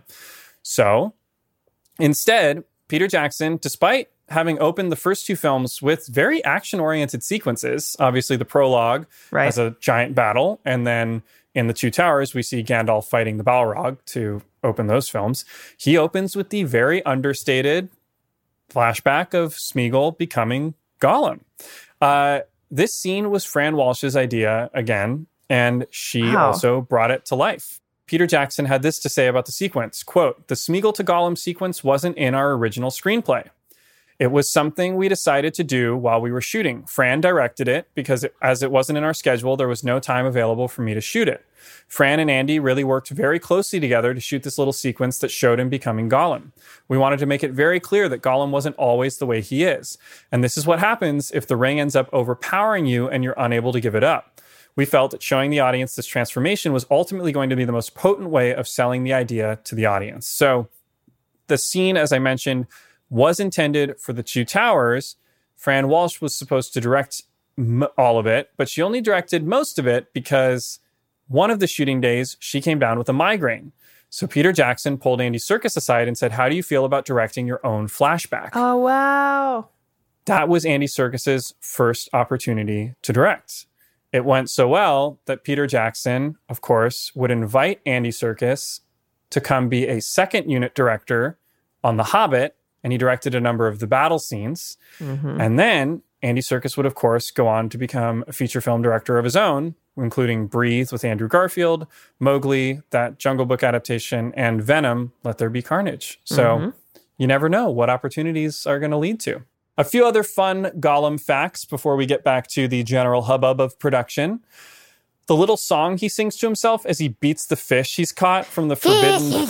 So instead, Peter Jackson, despite having opened the first two films with very action-oriented sequences, obviously the prologue Right. has a giant battle, and then in the Two Towers, we see Gandalf fighting the Balrog to open those films. He opens with the very understated flashback of Smeagol becoming Gollum. Uh, this scene was Fran Walsh's idea again, and she Wow. also brought it to life. Peter Jackson had this to say about the sequence, quote, "The Smeagol to Gollum sequence wasn't in our original screenplay. It was something we decided to do while we were shooting. Fran directed it because it, as it wasn't in our schedule, there was no time available for me to shoot it. Fran and Andy really worked very closely together to shoot this little sequence that showed him becoming Gollum. We wanted to make it very clear that Gollum wasn't always the way he is. And this is what happens if the ring ends up overpowering you and you're unable to give it up. We felt that showing the audience this transformation was ultimately going to be the most potent way of selling the idea to the audience. So the scene, as I mentioned, was intended for the Two Towers. Fran Walsh was supposed to direct m- all of it, but she only directed most of it because one of the shooting days, she came down with a migraine. So Peter Jackson pulled Andy Serkis aside and said, how do you feel about directing your own flashback? Oh, wow. That was Andy Serkis's first opportunity to direct. It went so well that Peter Jackson, of course, would invite Andy Serkis to come be a second unit director on The Hobbit, and he directed a number of the battle scenes. Mm-hmm. And then Andy Serkis would, of course, go on to become a feature film director of his own, including Breathe with Andrew Garfield, Mowgli, that Jungle Book adaptation, and Venom, Let There Be Carnage. So mm-hmm. you never know what opportunities are going to lead to. A few other fun Gollum facts before we get back to the general hubbub of production. The little song he sings to himself as he beats the fish he's caught from the forbidden...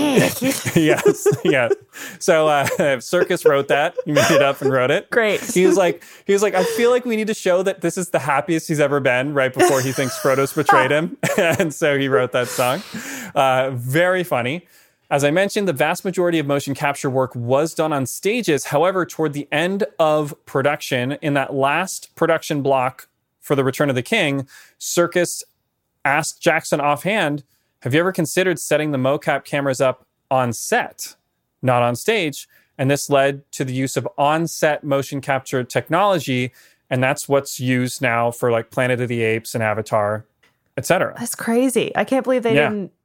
yes, yeah. So uh, Serkis wrote that. He made it up and wrote it. Great. He was like, he was like, I feel like we need to show that this is the happiest he's ever been right before he thinks Frodo's betrayed him. And so he wrote that song. Uh, very funny. As I mentioned, the vast majority of motion capture work was done on stages. However, toward the end of production, in that last production block for The Return of the King, Serkis asked Jackson offhand, have you ever considered setting the mocap cameras up on set, not on stage? And this led to the use of on-set motion capture technology, and that's what's used now for like Planet of the Apes and Avatar, et cetera. That's crazy. I can't believe they yeah. didn't...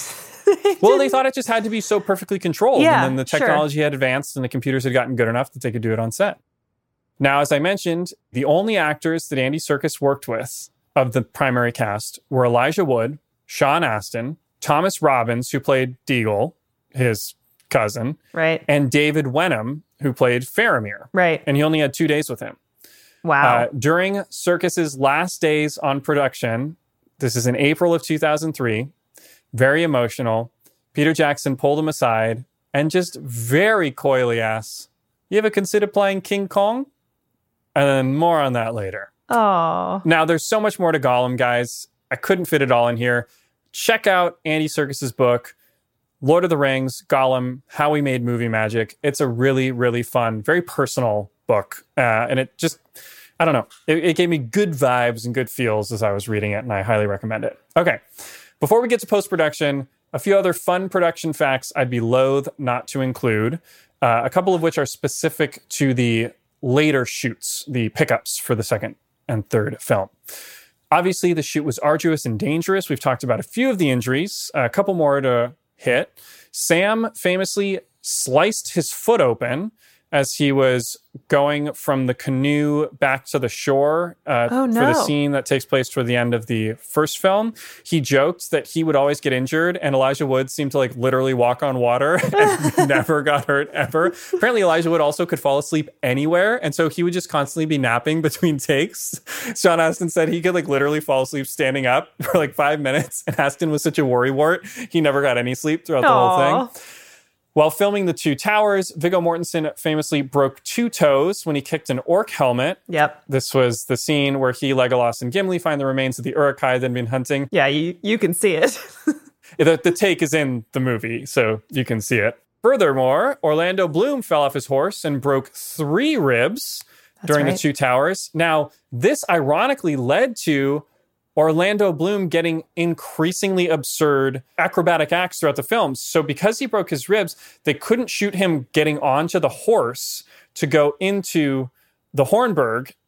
Well, they thought it just had to be so perfectly controlled, yeah, and then the technology sure. had advanced and the computers had gotten good enough that they could do it on set. Now, as I mentioned, the only actors that Andy Serkis worked with of the primary cast were Elijah Wood, Sean Astin, Thomas Robbins, who played Deagle, his cousin, right, and David Wenham, who played Faramir. Right. And he only had two days with him. Wow. Uh, during Serkis's last days on production, this is in April of two thousand three, very emotional, Peter Jackson pulled him aside and just very coyly asks, you ever consider playing King Kong? And then more on that later. Oh. Now, there's so much more to Gollum, guys. I couldn't fit it all in here. Check out Andy Serkis's book, Lord of the Rings, Gollum, How We Made Movie Magic. It's a really, really fun, very personal book. Uh, and it just, I don't know, it, it gave me good vibes and good feels as I was reading it, and I highly recommend it. Okay, before we get to post-production, a few other fun production facts I'd be loath not to include, uh, a couple of which are specific to the later shoots, the pickups for the second and third film. Obviously, the shoot was arduous and dangerous. We've talked about a few of the injuries, a couple more to hit. Sam famously sliced his foot open as he was going from the canoe back to the shore uh, oh, no. for the scene that takes place toward the end of the first film. He joked that he would always get injured, and Elijah Wood seemed to like literally walk on water and never got hurt ever. Apparently, Elijah Wood also could fall asleep anywhere, and so he would just constantly be napping between takes. Sean Astin said he could like literally fall asleep standing up for like five minutes, and Astin was such a worrywart, he never got any sleep throughout the Aww. whole thing. While filming The Two Towers, Viggo Mortensen famously broke two toes when he kicked an orc helmet. Yep. This was the scene where he, Legolas, and Gimli find the remains of the Uruk-hai they'd been hunting. Yeah, you, you can see it. the, the take is in the movie, so you can see it. Furthermore, Orlando Bloom fell off his horse and broke three ribs That's during right. The Two Towers. Now, this ironically led to Orlando Bloom getting increasingly absurd acrobatic acts throughout the film. So because he broke his ribs, they couldn't shoot him getting onto the horse to go into the Hornburg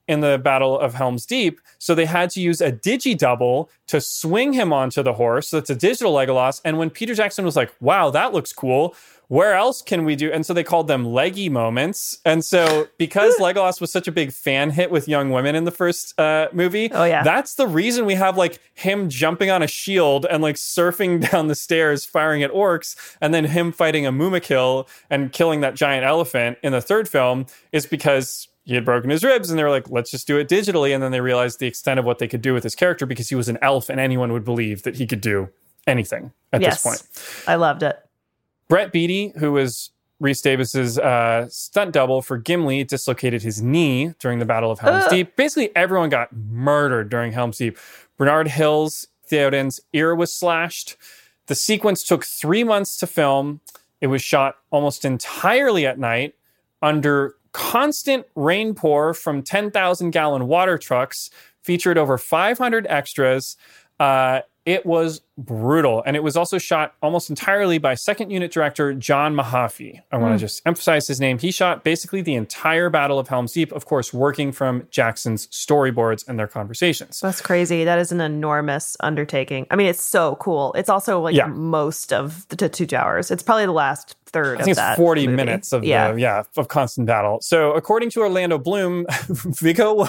in the Battle of Helm's Deep, so they had to use a digi-double to swing him onto the horse. So it's a digital Legolas. And when Peter Jackson was like, wow, that looks cool, where else can we do? And so they called them leggy moments. And so because Legolas was such a big fan hit with young women in the first uh, movie, oh, yeah. that's the reason we have like him jumping on a shield and like surfing down the stairs, firing at orcs, and then him fighting a Mumakil and killing that giant elephant in the third film is because he had broken his ribs, and they were like, let's just do it digitally. And then they realized the extent of what they could do with his character because he was an elf and anyone would believe that he could do anything at yes. this point. I loved it. Brett Beatty, who was Rhys Davis's uh, stunt double for Gimli, dislocated his knee during the Battle of Helm's Ugh. Deep. Basically, everyone got murdered during Helm's Deep. Bernard Hill's Theoden's ear was slashed. The sequence took three months to film. It was shot almost entirely at night under constant rain pour from ten thousand gallon water trucks, featured over five hundred extras. Uh, it was brutal. And it was also shot almost entirely by second unit director John Mahaffey. I want to mm. just emphasize his name. He shot basically the entire Battle of Helm's Deep, of course, working from Jackson's storyboards and their conversations. That's crazy. That is an enormous undertaking. I mean, it's so cool. It's also like yeah. most of the two hours. It's probably the last third I think of that it's forty movie. minutes of yeah. the, yeah, of constant battle. So according to Orlando Bloom, Viggo...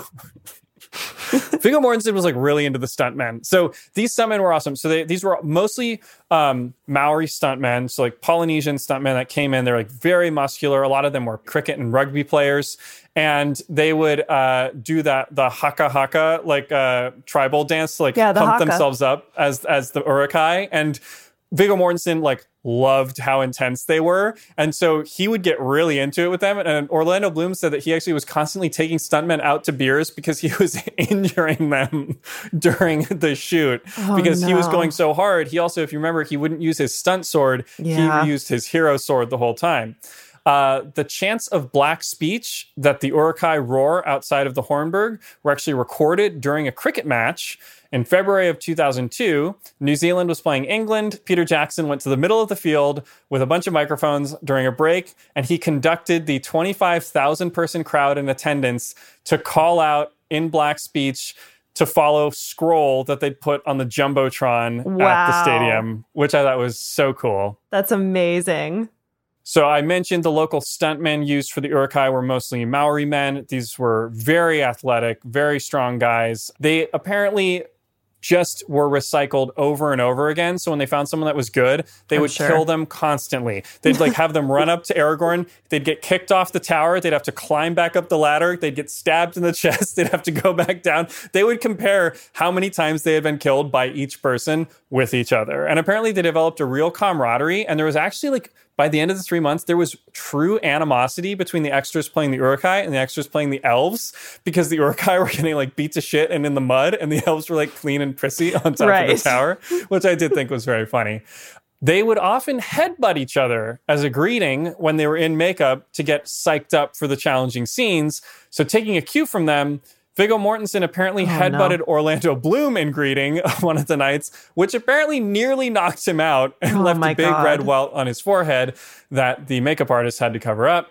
Viggo Mortensen was like really into the stuntmen. So these stuntmen were awesome. So they, these were mostly um, Maori stuntmen, so like Polynesian stuntmen that came in. They're like very muscular. A lot of them were cricket and rugby players. And they would uh, do that, the haka haka, like uh, tribal dance to like yeah, the pump haka. themselves up as, as the Uruk-hai. And Viggo Mortensen like loved how intense they were. And so he would get really into it with them. And Orlando Bloom said that he actually was constantly taking stuntmen out to beers because he was injuring them during the shoot oh, because no. he was going so hard. He also, if you remember, he wouldn't use his stunt sword. Yeah. He used his hero sword the whole time. Uh, the chants of black speech that the Uruk-hai roar outside of the Hornburg were actually recorded during a cricket match. In February of two thousand two, New Zealand was playing England. Peter Jackson went to the middle of the field with a bunch of microphones during a break, and he conducted the twenty-five thousand person crowd in attendance to call out in black speech to follow scroll that they'd put on the Jumbotron wow. at the stadium, which I thought was so cool. That's amazing. So I mentioned the local stuntmen used for the Uruk-hai were mostly Maori men. These were very athletic, very strong guys. They apparently just were recycled over and over again. So when they found someone that was good, they I'm would sure. kill them constantly. They'd like have them run up to Aragorn. They'd get kicked off the tower. They'd have to climb back up the ladder. They'd get stabbed in the chest. They'd have to go back down. They would compare how many times they had been killed by each person with each other. And apparently they developed a real camaraderie. And there was actually like, by the end of the three months, there was true animosity between the extras playing the Uruk-hai and the extras playing the elves, because the Uruk-hai were getting like beat to shit and in the mud, and the elves were like clean and prissy on top right. of the tower, which I did think was very funny. They would often headbutt each other as a greeting when they were in makeup to get psyched up for the challenging scenes. So taking a cue from them, Viggo Mortensen apparently oh, headbutted no. Orlando Bloom in greeting one of the nights, which apparently nearly knocked him out and oh, left a big God. red welt on his forehead that the makeup artist had to cover up.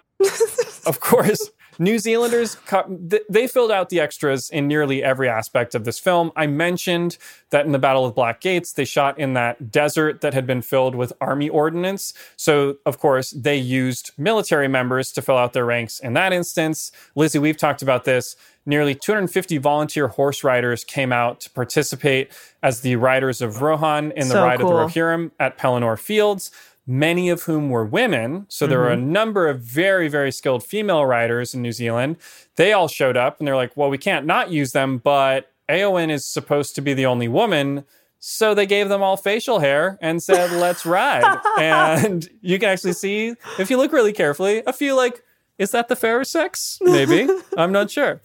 Of course, New Zealanders, they filled out the extras in nearly every aspect of this film. I mentioned that in the Battle of Black Gates, they shot in that desert that had been filled with army ordnance. So, of course, they used military members to fill out their ranks in that instance. Lizzie, we've talked about this. Nearly two hundred fifty volunteer horse riders came out to participate as the riders of Rohan in the so Ride cool. of the Rohirrim at Pelennor Fields, many of whom were women. So there mm-hmm. were a number of very, very skilled female riders in New Zealand. They all showed up and they're like, well, we can't not use them, but Eowyn is supposed to be the only woman. So they gave them all facial hair and said, let's ride. And you can actually see, if you look really carefully, a few like, is that the fairer sex? Maybe. I'm not sure.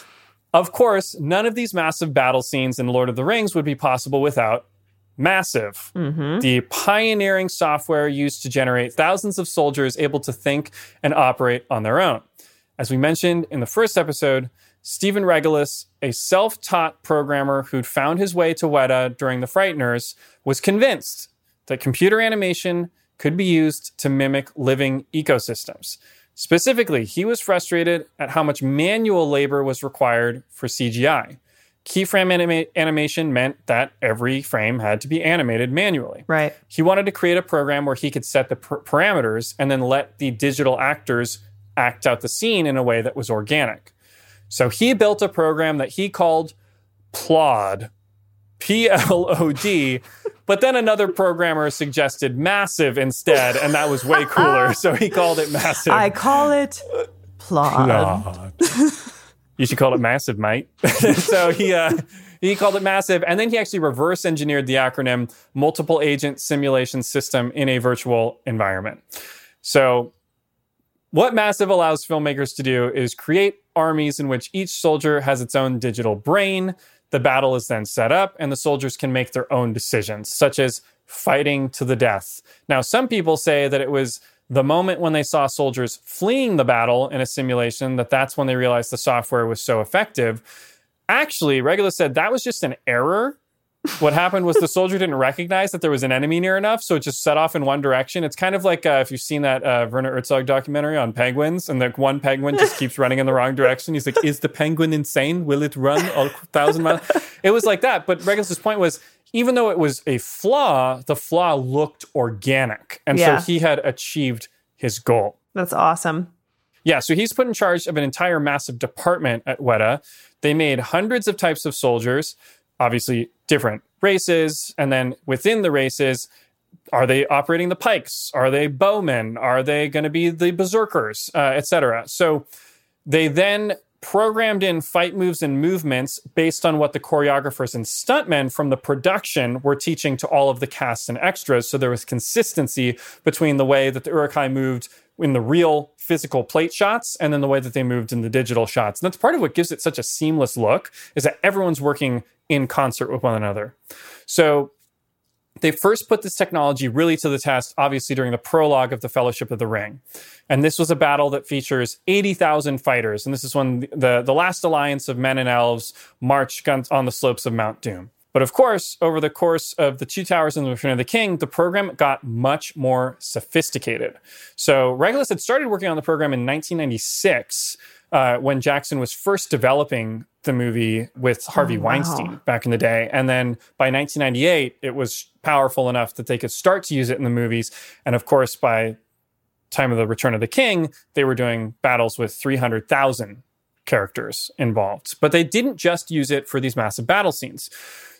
Of course, none of these massive battle scenes in Lord of the Rings would be possible without Massive, mm-hmm. the pioneering software used to generate thousands of soldiers able to think and operate on their own. As we mentioned in the first episode, Stephen Regalis, a self-taught programmer who'd found his way to Weta during the Frighteners, was convinced that computer animation could be used to mimic living ecosystems. Specifically, he was frustrated at how much manual labor was required for C G I. Keyframe anima- animation meant that every frame had to be animated manually. Right. He wanted to create a program where he could set the per- parameters and then let the digital actors act out the scene in a way that was organic. So he built a program that he called Plod, P L O D, but then another programmer suggested Massive instead, and that was way cooler, so he called it Massive. I call it Plod. Plod. You should call it Massive, mate. So he uh, he called it Massive, and then he actually reverse engineered the acronym Multiple Agent Simulation System in a Virtual Environment. So what Massive allows filmmakers to do is create armies in which each soldier has its own digital brain. The battle is then set up, and the soldiers can make their own decisions, such as fighting to the death. Now, some people say that it was the moment when they saw soldiers fleeing the battle in a simulation that that's when they realized the software was so effective. Actually, Regulus said that was just an error. What happened was the soldier didn't recognize that there was an enemy near enough, so it just set off in one direction. It's kind of like uh, if you've seen that uh, Werner Herzog documentary on penguins, and the one penguin just keeps running in the wrong direction. He's like, is the penguin insane? Will it run a thousand miles? It was like that. But Regulus' point was, even though it was a flaw, the flaw looked organic. And Yeah. so he had achieved his goal. That's awesome. Yeah, so he's put in charge of an entire massive department at Weta. They made hundreds of types of soldiers, obviously different races, and then within the races, are they operating the pikes? Are they bowmen? Are they going to be the berserkers, uh, et cetera? So they then programmed in fight moves and movements based on what the choreographers and stuntmen from the production were teaching to all of the cast and extras. So there was consistency between the way that the Uruk-hai moved in the real physical plate shots and then the way that they moved in the digital shots. And that's part of what gives it such a seamless look, is that everyone's working in concert with one another. So they first put this technology really to the test, obviously, during the prologue of the Fellowship of the Ring. And this was a battle that features eighty thousand fighters. And this is when the, the last alliance of men and elves marched on the slopes of Mount Doom. But of course, over the course of the Two Towers and the Return of the King, the program got much more sophisticated. So Regulus had started working on the program in nineteen ninety-six, uh, when Jackson was first developing the movie with Harvey oh, wow. Weinstein back in the day. And then by nineteen ninety-eight, it was powerful enough that they could start to use it in the movies. And of course, by time of the Return of the King, they were doing battles with three hundred thousand characters involved. But they didn't just use it for these massive battle scenes.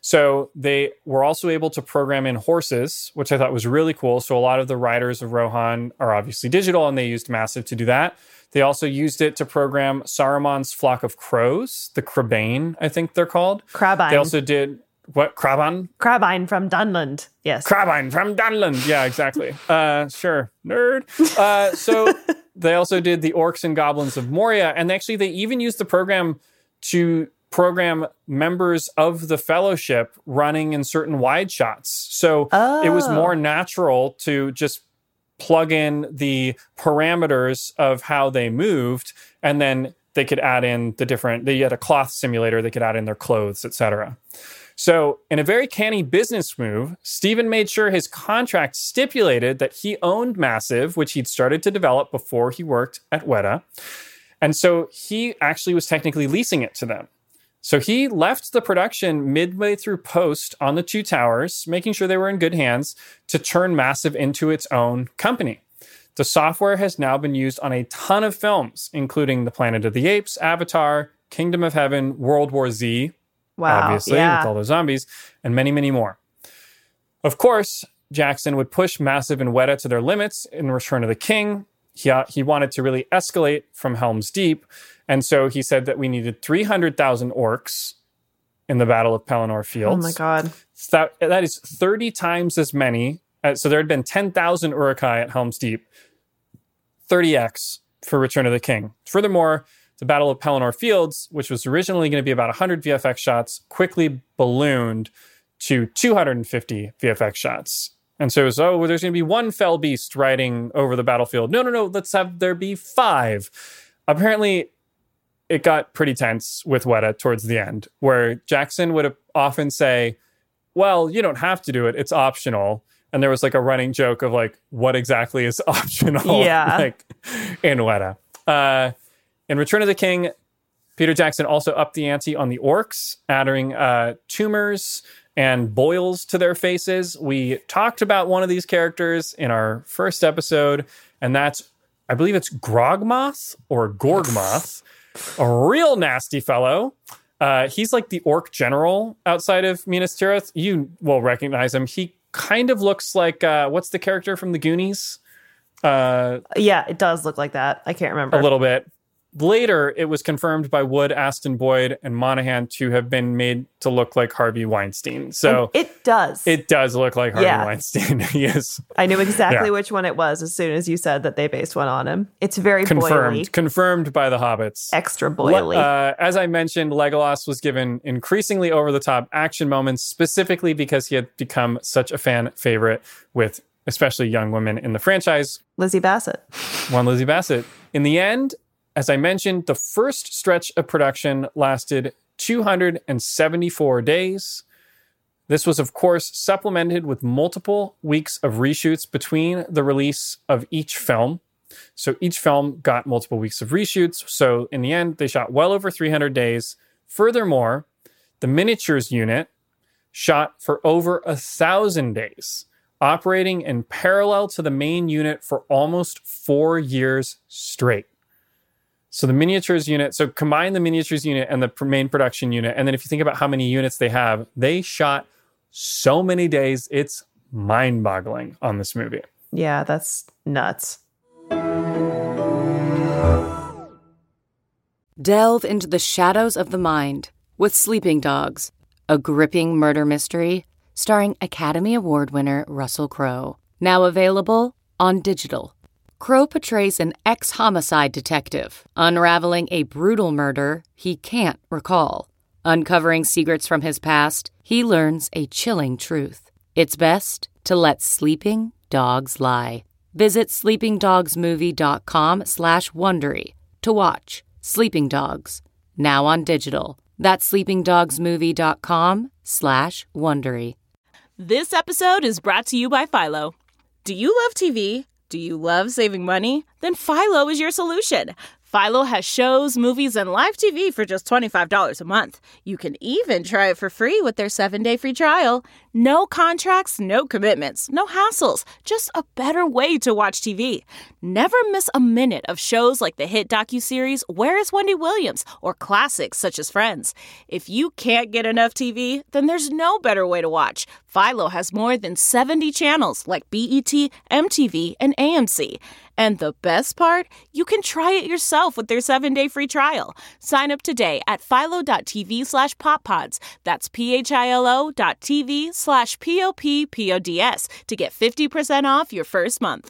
So they were also able to program in horses, which I thought was really cool. So a lot of the riders of Rohan are obviously digital, and they used Massive to do that. They also used it to program Saruman's flock of crows, the Crabane, I think they're called. Crabine. They also did, what, Craban? Crabine from Dunland, yes. Crabine from Dunland, yeah, exactly. uh, sure, nerd. Uh, so they also did the Orcs and Goblins of Moria, and actually they even used the program to program members of the Fellowship running in certain wide shots. So oh. it was more natural to just plug in the parameters of how they moved, and then they could add in the different, they had a cloth simulator, they could add in their clothes, et cetera. So in a very canny business move, Steven made sure his contract stipulated that he owned Massive, which he'd started to develop before he worked at Weta. And so he actually was technically leasing it to them. So he left the production midway through post on the Two Towers, making sure they were in good hands, to turn Massive into its own company. The software has now been used on a ton of films, including The Planet of the Apes, Avatar, Kingdom of Heaven, World War Z, wow, obviously, yeah. with all those zombies, and many, many more. Of course, Jackson would push Massive and Weta to their limits in Return of the King. He, uh, he wanted to really escalate from Helm's Deep. And so he said that we needed three hundred thousand orcs in the Battle of Pelennor Fields. Oh my God. That, that is thirty times as many. Uh, so there had been ten thousand Uruk-hai at Helm's Deep. thirty x for Return of the King. Furthermore, the Battle of Pelennor Fields, which was originally going to be about one hundred V F X shots, quickly ballooned to two hundred fifty V F X shots. And so it was, oh, well, there's going to be one fell beast riding over the battlefield. No, no, no, let's have there be five. Apparently, it got pretty tense with Weta towards the end, where Jackson would often say, well, you don't have to do it, it's optional. And And there was like a running joke of like, what exactly is optional? Yeah. like in Weta. Uh, in Return of the King, Peter Jackson also upped the ante on the orcs, adding uh, tumors and boils to their faces. We talked about one of these characters in our first episode, and that's, I believe it's Grogmoth or Gorgmoth, a real nasty fellow. Uh, he's like the orc general outside of Minas Tirith. You will recognize him. He kind of looks like, uh, what's the character from the Goonies? Uh, yeah, it does look like that. I can't remember. A little bit. Later, it was confirmed by Wood, Aston Boyd, and Monahan to have been made to look like Harvey Weinstein. So and it does. It does look like Harvey yeah. Weinstein. Yes. I knew exactly yeah. which one it was as soon as you said that they based one on him. It's very confirmed. boily. Confirmed by the Hobbits. Extra boily. Le- uh, as I mentioned, Legolas was given increasingly over-the-top action moments, specifically because he had become such a fan favorite with especially young women in the franchise. Lizzie Bassett. One Lizzie Bassett. In the end, as I mentioned, the first stretch of production lasted two hundred seventy-four days. This was, of course, supplemented with multiple weeks of reshoots between the release of each film. So each film got multiple weeks of reshoots. So in the end, they shot well over three hundred days. Furthermore, the miniatures unit shot for over a thousand days, operating in parallel to the main unit for almost four years straight. So the miniatures unit, so combine the miniatures unit and the main production unit. And then if you think about how many units they have, they shot so many days. It's mind-boggling on this movie. Yeah, that's nuts. Delve into the shadows of the mind with Sleeping Dogs, a gripping murder mystery starring Academy Award winner Russell Crowe. Now available on digital. Crowe portrays an ex-homicide detective, unraveling a brutal murder he can't recall. Uncovering secrets from his past, he learns a chilling truth. It's best to let sleeping dogs lie. Visit sleepingdogsmovie.com slash Wondery to watch Sleeping Dogs, now on digital. That's sleepingdogsmovie.com slash Wondery. This episode is brought to you by Philo. Do you love T V? Do you love saving money? Then Philo is your solution. Philo has shows, movies, and live T V for just twenty-five dollars a month. You can even try it for free with their seven-day free trial. No contracts, no commitments, no hassles. Just a better way to watch T V. Never miss a minute of shows like the hit docuseries Where is Wendy Williams? Or classics such as Friends. If you can't get enough T V, then there's no better way to watch. Philo has more than seventy channels like B E T, M T V, and A M C. And the best part? You can try it yourself with their seven-day free trial. Sign up today at philo.tv slash poppods. That's P-H-I-L-O dot TV slash P-O-P-P-O-D-S to get fifty percent off your first month.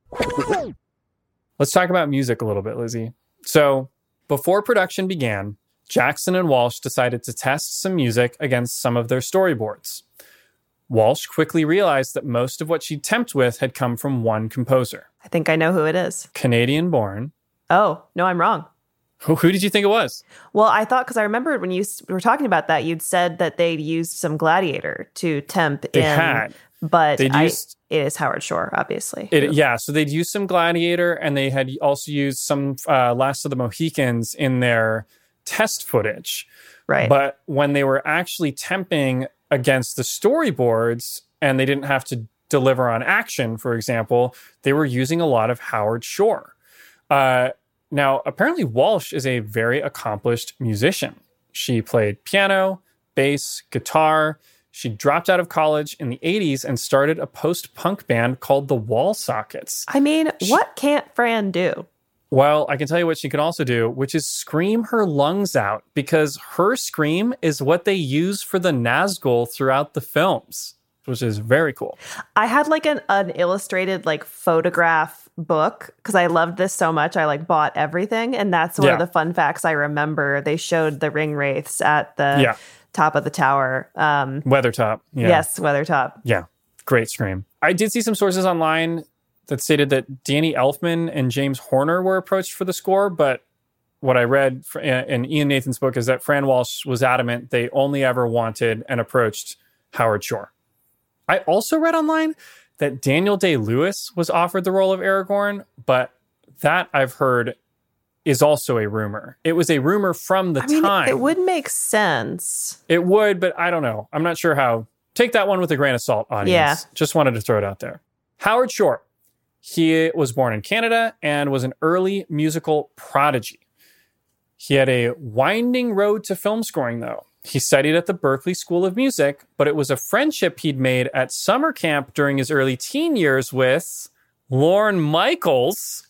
Let's talk about music a little bit, Lizzie. So before production began, Jackson and Walsh decided to test some music against some of their storyboards. Walsh quickly realized that most of what she'd temped with had come from one composer. I think I know who it is. Canadian-born. Oh, no, I'm wrong. Who, who did you think it was? Well, I thought, because I remember when you were talking about that, you'd said that they'd used some Gladiator to temp they in. Had. But They'd I, used, it is Howard Shore, obviously. It, yeah, so they'd used some Gladiator, and they had also used some uh, Last of the Mohicans in their test footage. Right. But when they were actually temping against the storyboards and they didn't have to deliver on action, for example, they were using a lot of Howard Shore. Uh, now, apparently Walsh is a very accomplished musician. She played piano, bass, guitar. She dropped out of college in the eighties and started a post-punk band called the Wall Sockets. I mean, she, what can't Fran do? Well, I can tell you what she can also do, which is scream her lungs out, because her scream is what they use for the Nazgul throughout the films, which is very cool. I had like an, an illustrated like photograph book because I loved this so much. I like bought everything. And that's one yeah. of the fun facts I remember. They showed the ring wraiths at the yeah. top of the tower. Um, Weathertop. Yeah. Yes, Weathertop. Yeah. Great scream. I did see some sources online that stated that Danny Elfman and James Horner were approached for the score, but what I read in Ian Nathan's book is that Fran Walsh was adamant they only ever wanted and approached Howard Shore. I also read online that Daniel Day-Lewis was offered the role of Aragorn, but that I've heard is also a rumor. It was a rumor from the I mean, time. It would make sense. It would, but I don't know. I'm not sure how. Take that one with a grain of salt, audience. Yeah. Just wanted to throw it out there. Howard Shore. He was born in Canada and was an early musical prodigy. He had a winding road to film scoring, though. He studied at the Berklee School of Music, but it was a friendship he'd made at summer camp during his early teen years with Lorne Michaels.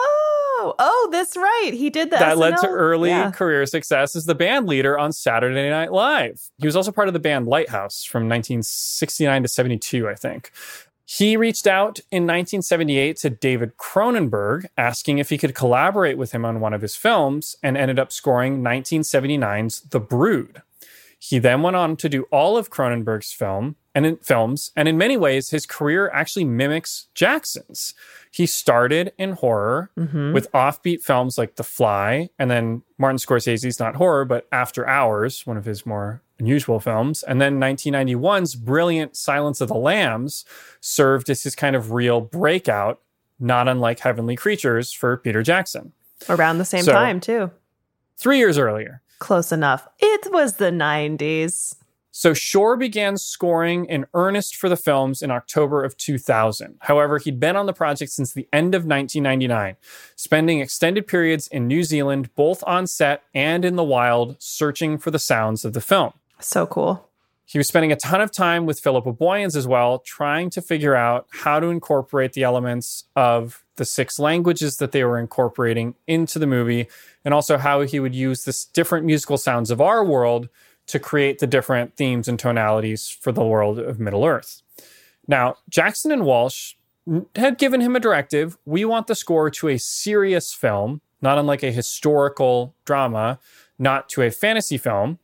Oh, oh, that's right. He did that. That S N L? led to early yeah. career success as the band leader on Saturday Night Live. He was also part of the band Lighthouse from nineteen sixty-nine to seventy-two, I think. He reached out in nineteen seventy-eight to David Cronenberg, asking if he could collaborate with him on one of his films, and ended up scoring nineteen seventy-nine's The Brood. He then went on to do all of Cronenberg's film and in films, and in many ways, his career actually mimics Jackson's. He started in horror mm-hmm. with offbeat films like The Fly, and then Martin Scorsese's not horror, but After Hours, one of his more unusual films. And then nineteen ninety-one's brilliant Silence of the Lambs served as his kind of real breakout, not unlike Heavenly Creatures for Peter Jackson. Around the same so, time, too. Three years earlier. Close enough. It was the nineties. So Shore began scoring in earnest for the films in October of two thousand. However, he'd been on the project since the end of nineteen ninety-nine, spending extended periods in New Zealand, both on set and in the wild, searching for the sounds of the film. So cool. He was spending a ton of time with Philippa Boyens as well, trying to figure out how to incorporate the elements of the six languages that they were incorporating into the movie, and also how he would use the different musical sounds of our world to create the different themes and tonalities for the world of Middle-earth. Now, Jackson and Walsh had given him a directive. We want the score to a serious film, not unlike a historical drama, not to a fantasy film.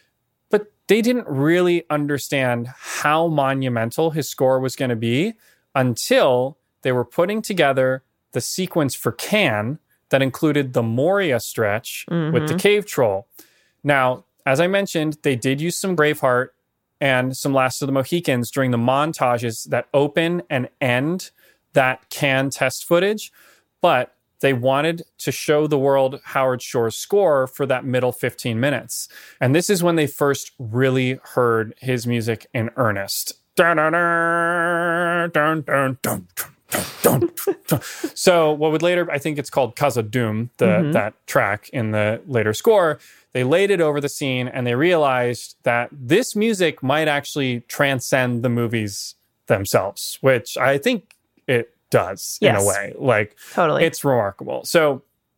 But they didn't really understand how monumental his score was going to be until they were putting together the sequence for Can that included the Moria stretch mm-hmm. with the cave troll. Now, as I mentioned, they did use some Braveheart and some Last of the Mohicans during the montages that open and end that Can test footage, but they wanted to show the world Howard Shore's score for that middle fifteen minutes. And this is when they first really heard his music in earnest. Dun, dun, dun, dun, dun, dun, dun, dun. So what would later, I think it's called Casa Doom, the, mm-hmm. that track in the later score, they laid it over the scene and they realized that this music might actually transcend the movies themselves, which I think it does yes. in a way. Like, totally. It's remarkable. So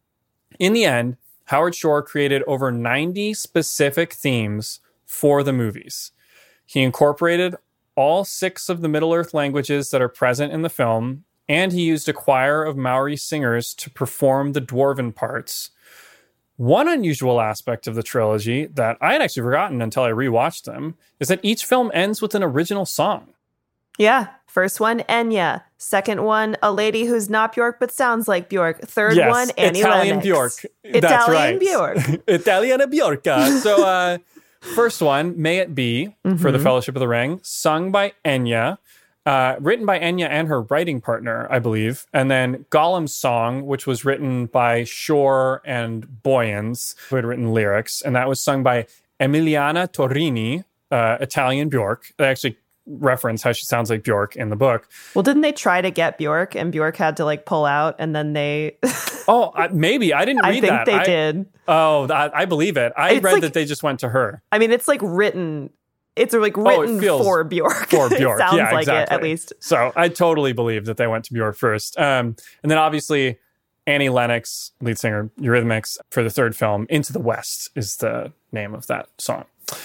in the end, Howard Shore created over ninety specific themes for the movies. He incorporated all six of the Middle-earth languages that are present in the film, and he used a choir of Maori singers to perform the dwarven parts. One unusual aspect of the trilogy that I had actually forgotten until I rewatched them is that each film ends with an original song. Yeah. First one, Enya. Second one, a lady who's not Bjork but sounds like Bjork. Third yes, one, Annie Italian Lennox. Bjork. Italian That's right. Bjork. Italiana Bjorka. So, uh, first one, May It Be, mm-hmm. for the Fellowship of the Ring, sung by Enya. Uh, written by Enya and her writing partner, I believe. And then Gollum's Song, which was written by Shore and Boyens, who had written lyrics. And that was sung by Emiliana Torrini, uh, Italian Bjork. They actually reference how she sounds like Bjork in the book. Well, didn't they try to get Bjork and Bjork had to like pull out and then they... oh, uh, maybe. I didn't read that. I think that. they I, did. Oh, I, I believe it. I it's read like, that they just went to her. I mean, it's like written... It's like written oh, it for Bjork. For Bjork, it sounds yeah, like exactly. it, at least. So I totally believe that they went to Bjork first. Um, and then obviously Annie Lennox, lead singer, Eurythmics, for the third film, Into the West is the name of that song.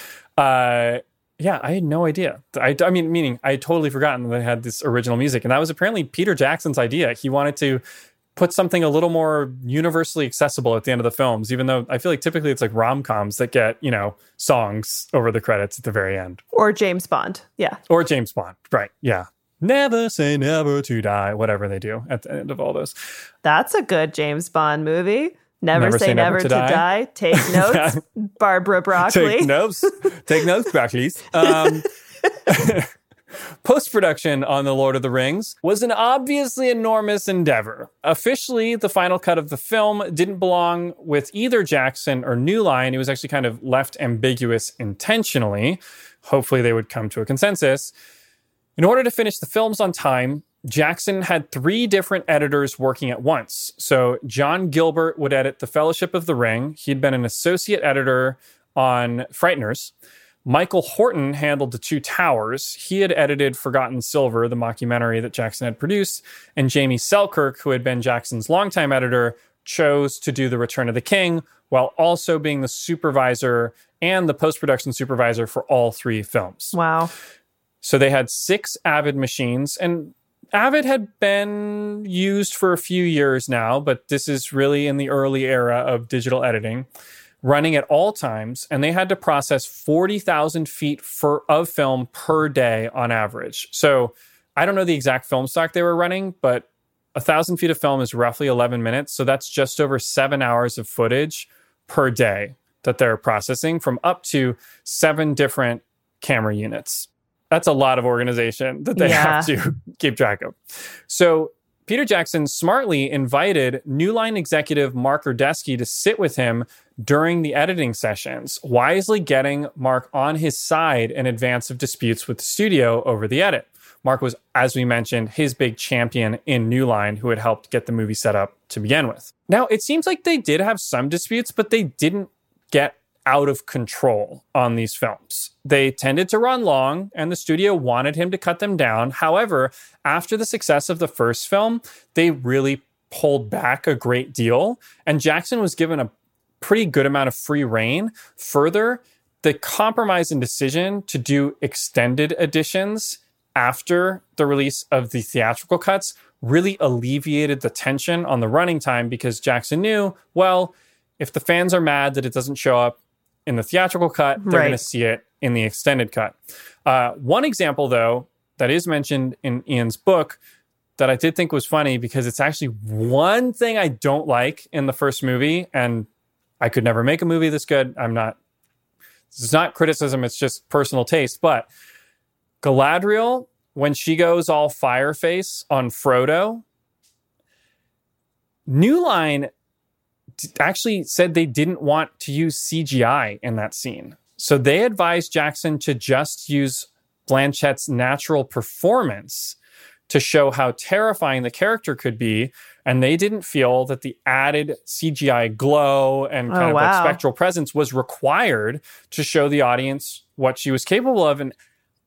Uh, yeah, I had no idea. I, I mean, meaning I had totally forgotten that they had this original music. And that was apparently Peter Jackson's idea. He wanted to put something a little more universally accessible at the end of the films, even though I feel like typically it's like rom-coms that get, you know, songs over the credits at the very end. Or James Bond. Yeah. Or James Bond. Right. Yeah. Never say never to die, whatever they do at the end of all those. That's a good James Bond movie. Never, never say, say never, never to, to die. die. Take notes, Barbara Broccoli. Take notes. Take notes, Broccoli. Um, Post-production on The Lord of the Rings was an obviously enormous endeavor. Officially, the final cut of the film didn't belong with either Jackson or New Line. It was actually kind of left ambiguous intentionally. Hopefully they would come to a consensus. In order to finish the films on time, Jackson had three different editors working at once. So John Gilbert would edit The Fellowship of the Ring. He'd been an associate editor on Frighteners. Michael Horton handled The Two Towers. He had edited Forgotten Silver, the mockumentary that Jackson had produced. And Jamie Selkirk, who had been Jackson's longtime editor, chose to do The Return of the King, while also being the supervisor and the post-production supervisor for all three films. Wow. So they had six Avid machines, and Avid had been used for a few years now, but this is really in the early era of digital editing, running at all times, and they had to process forty thousand feet for, of film per day on average. So I don't know the exact film stock they were running, but one thousand feet of film is roughly eleven minutes, so that's just over seven hours of footage per day that they're processing from up to seven different camera units. That's a lot of organization that they Yeah. have to keep track of. So Peter Jackson smartly invited New Line executive Mark Rudetsky to sit with him during the editing sessions, wisely getting Mark on his side in advance of disputes with the studio over the edit. Mark was, as we mentioned, his big champion in New Line, who had helped get the movie set up to begin with. Now, it seems like they did have some disputes, but they didn't get out of control on these films. They tended to run long, and the studio wanted him to cut them down. However, after the success of the first film, they really pulled back a great deal, and Jackson was given a pretty good amount of free rein. Further, the compromise and decision to do extended editions after the release of the theatrical cuts really alleviated the tension on the running time, because Jackson knew, well, if the fans are mad that it doesn't show up in the theatrical cut, they're Right. going to see it in the extended cut. Uh, one example, though, that is mentioned in Ian's book that I did think was funny, because it's actually one thing I don't like in the first movie, and I could never make a movie this good. I'm not, this is not criticism, it's just personal taste. But Galadriel, when she goes all fire face on Frodo, New Line actually said they didn't want to use C G I in that scene. So they advised Jackson to just use Blanchett's natural performance to show how terrifying the character could be. And they didn't feel that the added C G I glow and kind Oh, of wow. like spectral presence was required to show the audience what she was capable of. And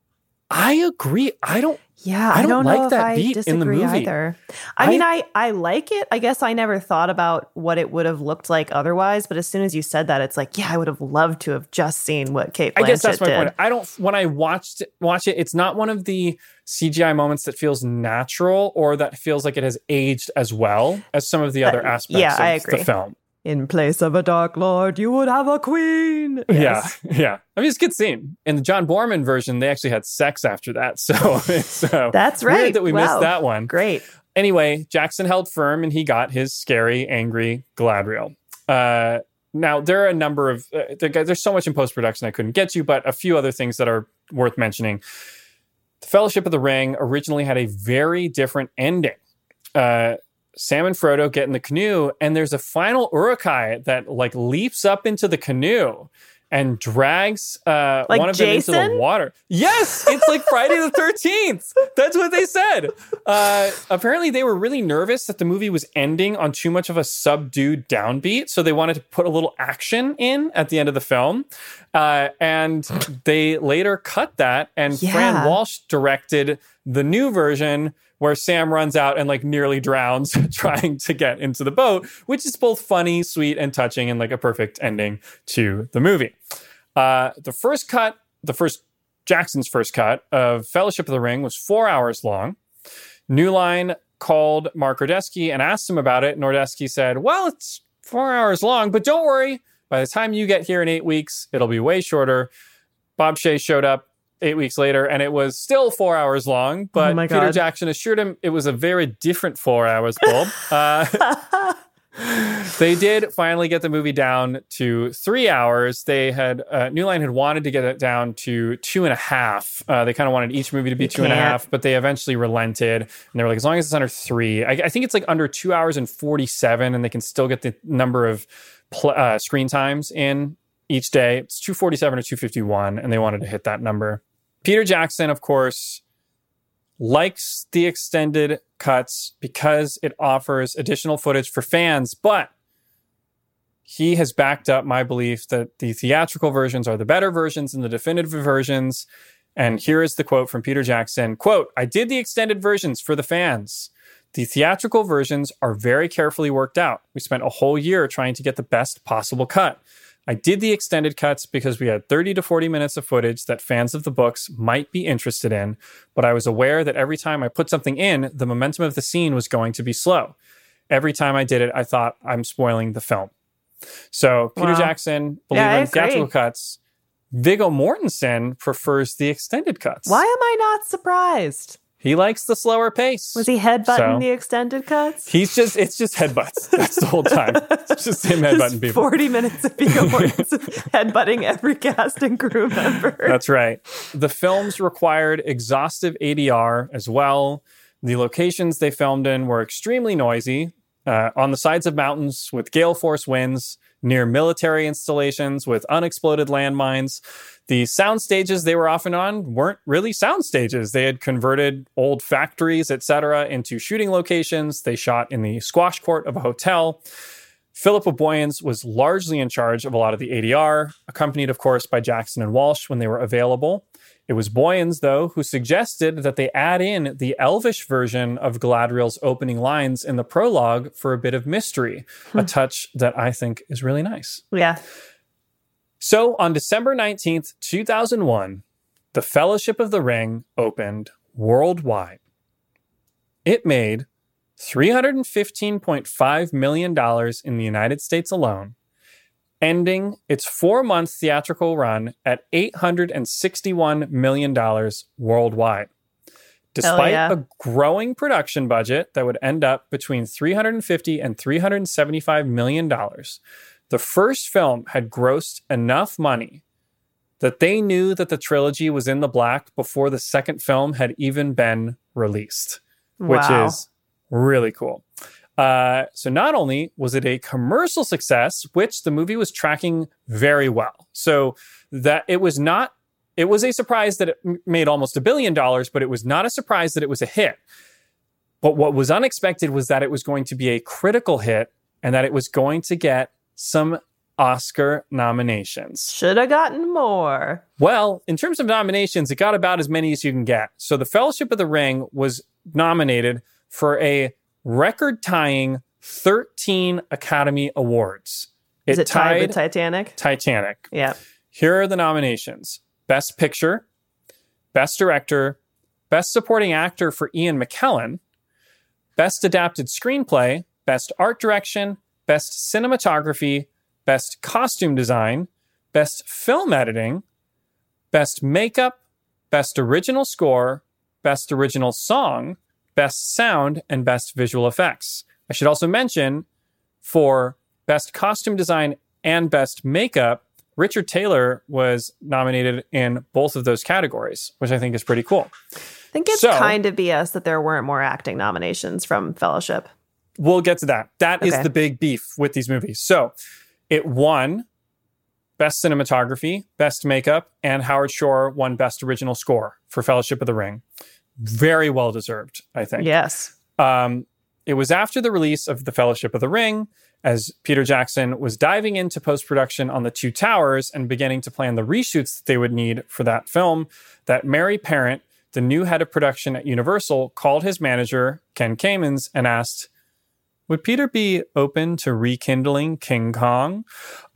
I agree. I don't Yeah, I I don't don't, like know that if I beat in the disagree movie. either. I, I- mean, I, I like it. I guess I never thought about what it would have looked like otherwise. But as soon as you said that, it's like, yeah, I would have loved to have just seen what Kate Blanchett I guess that's my did. point. I don't, when I watched it, watch it, it's not one of the C G I moments that feels natural or that feels like it has aged as well as some of the other Uh, aspects yeah, of I agree. the film. In place of a Dark Lord, you would have a queen. Yes. Yeah, yeah. I mean, it's a good scene. In the John Borman version, they actually had sex after that. So, so That's weird right. that we Wow. missed that one. Great. Anyway, Jackson held firm and he got his scary, angry Galadriel. Uh, now, there are a number of, uh, there- there's so much in post-production I couldn't get to, but a few other things that are worth mentioning. The Fellowship of the Ring originally had a very different ending. Uh, Sam and Frodo get in the canoe, and there's a final Uruk-hai that like leaps up into the canoe and drags uh, Like one of them into Jason? the water. Yes, it's like Friday the thirteenth. That's what they said. Uh, apparently, they were really nervous that the movie was ending on too much of a subdued downbeat, so they wanted to put a little action in at the end of the film. Uh, and they later cut that, and Yeah. Fran Walsh directed the new version, where Sam runs out and like nearly drowns trying to get into the boat, which is both funny, sweet, and touching, and like a perfect ending to the movie. Uh, the first cut, the first Jackson's first cut of Fellowship of the Ring was four hours long. New Line called Mark Rudetsky and asked him about it. And Rudetsky said, well, it's four hours long, but don't worry. By the time you get here in eight weeks, it'll be way shorter. Bob Shaye showed up eight weeks later, and it was still four hours long, but Oh my Peter God. Jackson assured him it was a very different four hours, Bulb. uh, They did finally get the movie down to three hours. They had, uh, New Line had wanted to get it down to two and a half. Uh, they kind of wanted each movie to be You two and a can't. half, but they eventually relented. And they were like, as long as it's under three, I, I think it's like under two hours and forty-seven, and they can still get the number of pl- uh, screen times in each day. It's two forty-seven or two fifty-one, and they wanted to hit that number. Peter Jackson, of course, likes the extended cuts because it offers additional footage for fans, but he has backed up my belief that the theatrical versions are the better versions and the definitive versions. And here is the quote from Peter Jackson, quote, "I did the extended versions for the fans. The theatrical versions are very carefully worked out. We spent a whole year trying to get the best possible cut. I did the extended cuts because we had thirty to forty minutes of footage that fans of the books might be interested in, but I was aware that every time I put something in, the momentum of the scene was going to be slow. Every time I did it, I thought, I'm spoiling the film." So Peter Wow. Jackson believed Yeah, I in theatrical agree. cuts. Viggo Mortensen prefers the extended cuts. Why am I not surprised? He likes the slower pace. Was he headbutting So- the extended cuts? He's just, it's just headbutts. That's the whole time. It's just him headbutting Just people. forty minutes of Viggo Mortensen headbutting every cast and crew member. That's right. The films required exhaustive A D R as well. The locations they filmed in were extremely noisy, uh, on the sides of mountains with gale force winds, near military installations with unexploded landmines. The sound stages they were often on weren't really sound stages. They had converted old factories, et cetera, into shooting locations. They shot in the squash court of a hotel. Philippa Boyens was largely in charge of a lot of the A D R, accompanied, of course, by Jackson and Walsh when they were available. It was Boyens, though, who suggested that they add in the Elvish version of Galadriel's opening lines in the prologue for a bit of mystery, a touch that I think is really nice. Yeah. So on December nineteenth, two thousand one, The Fellowship of the Ring opened worldwide. It made three hundred fifteen point five million dollars in the United States alone, ending its four-month theatrical run at eight hundred sixty-one million dollars worldwide. Despite yeah. a growing production budget that would end up between three hundred fifty and three hundred seventy-five million dollars, the first film had grossed enough money that they knew that the trilogy was in the black before the second film had even been released, which Wow. is really cool. Uh, so not only was it a commercial success, which the movie was tracking very well. So that it was not, it was a surprise that it m- made almost a billion dollars, but it was not a surprise that it was a hit. But what was unexpected was that it was going to be a critical hit and that it was going to get some Oscar nominations. Should have gotten more. Well, in terms of nominations, it got about as many as you can get. So The Fellowship of the Ring was nominated for a record-tying thirteen Academy Awards. Is it tied with Titanic? Titanic. Yeah. Here are the nominations. Best Picture, Best Director, Best Supporting Actor for Ian McKellen, Best Adapted Screenplay, Best Art Direction, Best Cinematography, Best Costume Design, Best Film Editing, Best Makeup, Best Original Score, Best Original Song, Best Sound, and Best Visual Effects. I should also mention, for Best Costume Design and Best Makeup, Richard Taylor was nominated in both of those categories, which I think is pretty cool. I think it's So- kind of B S that there weren't more acting nominations from Fellowship. We'll get to that. That is Okay. the big beef with these movies. So it won Best Cinematography, Best Makeup, and Howard Shore won Best Original Score for Fellowship of the Ring. Very well deserved, I think. Yes. Um, it was after the release of The Fellowship of the Ring, as Peter Jackson was diving into post-production on The Two Towers and beginning to plan the reshoots that they would need for that film, that Mary Parent, the new head of production at Universal, called his manager, Ken Kamens, and asked, would Peter be open to rekindling King Kong?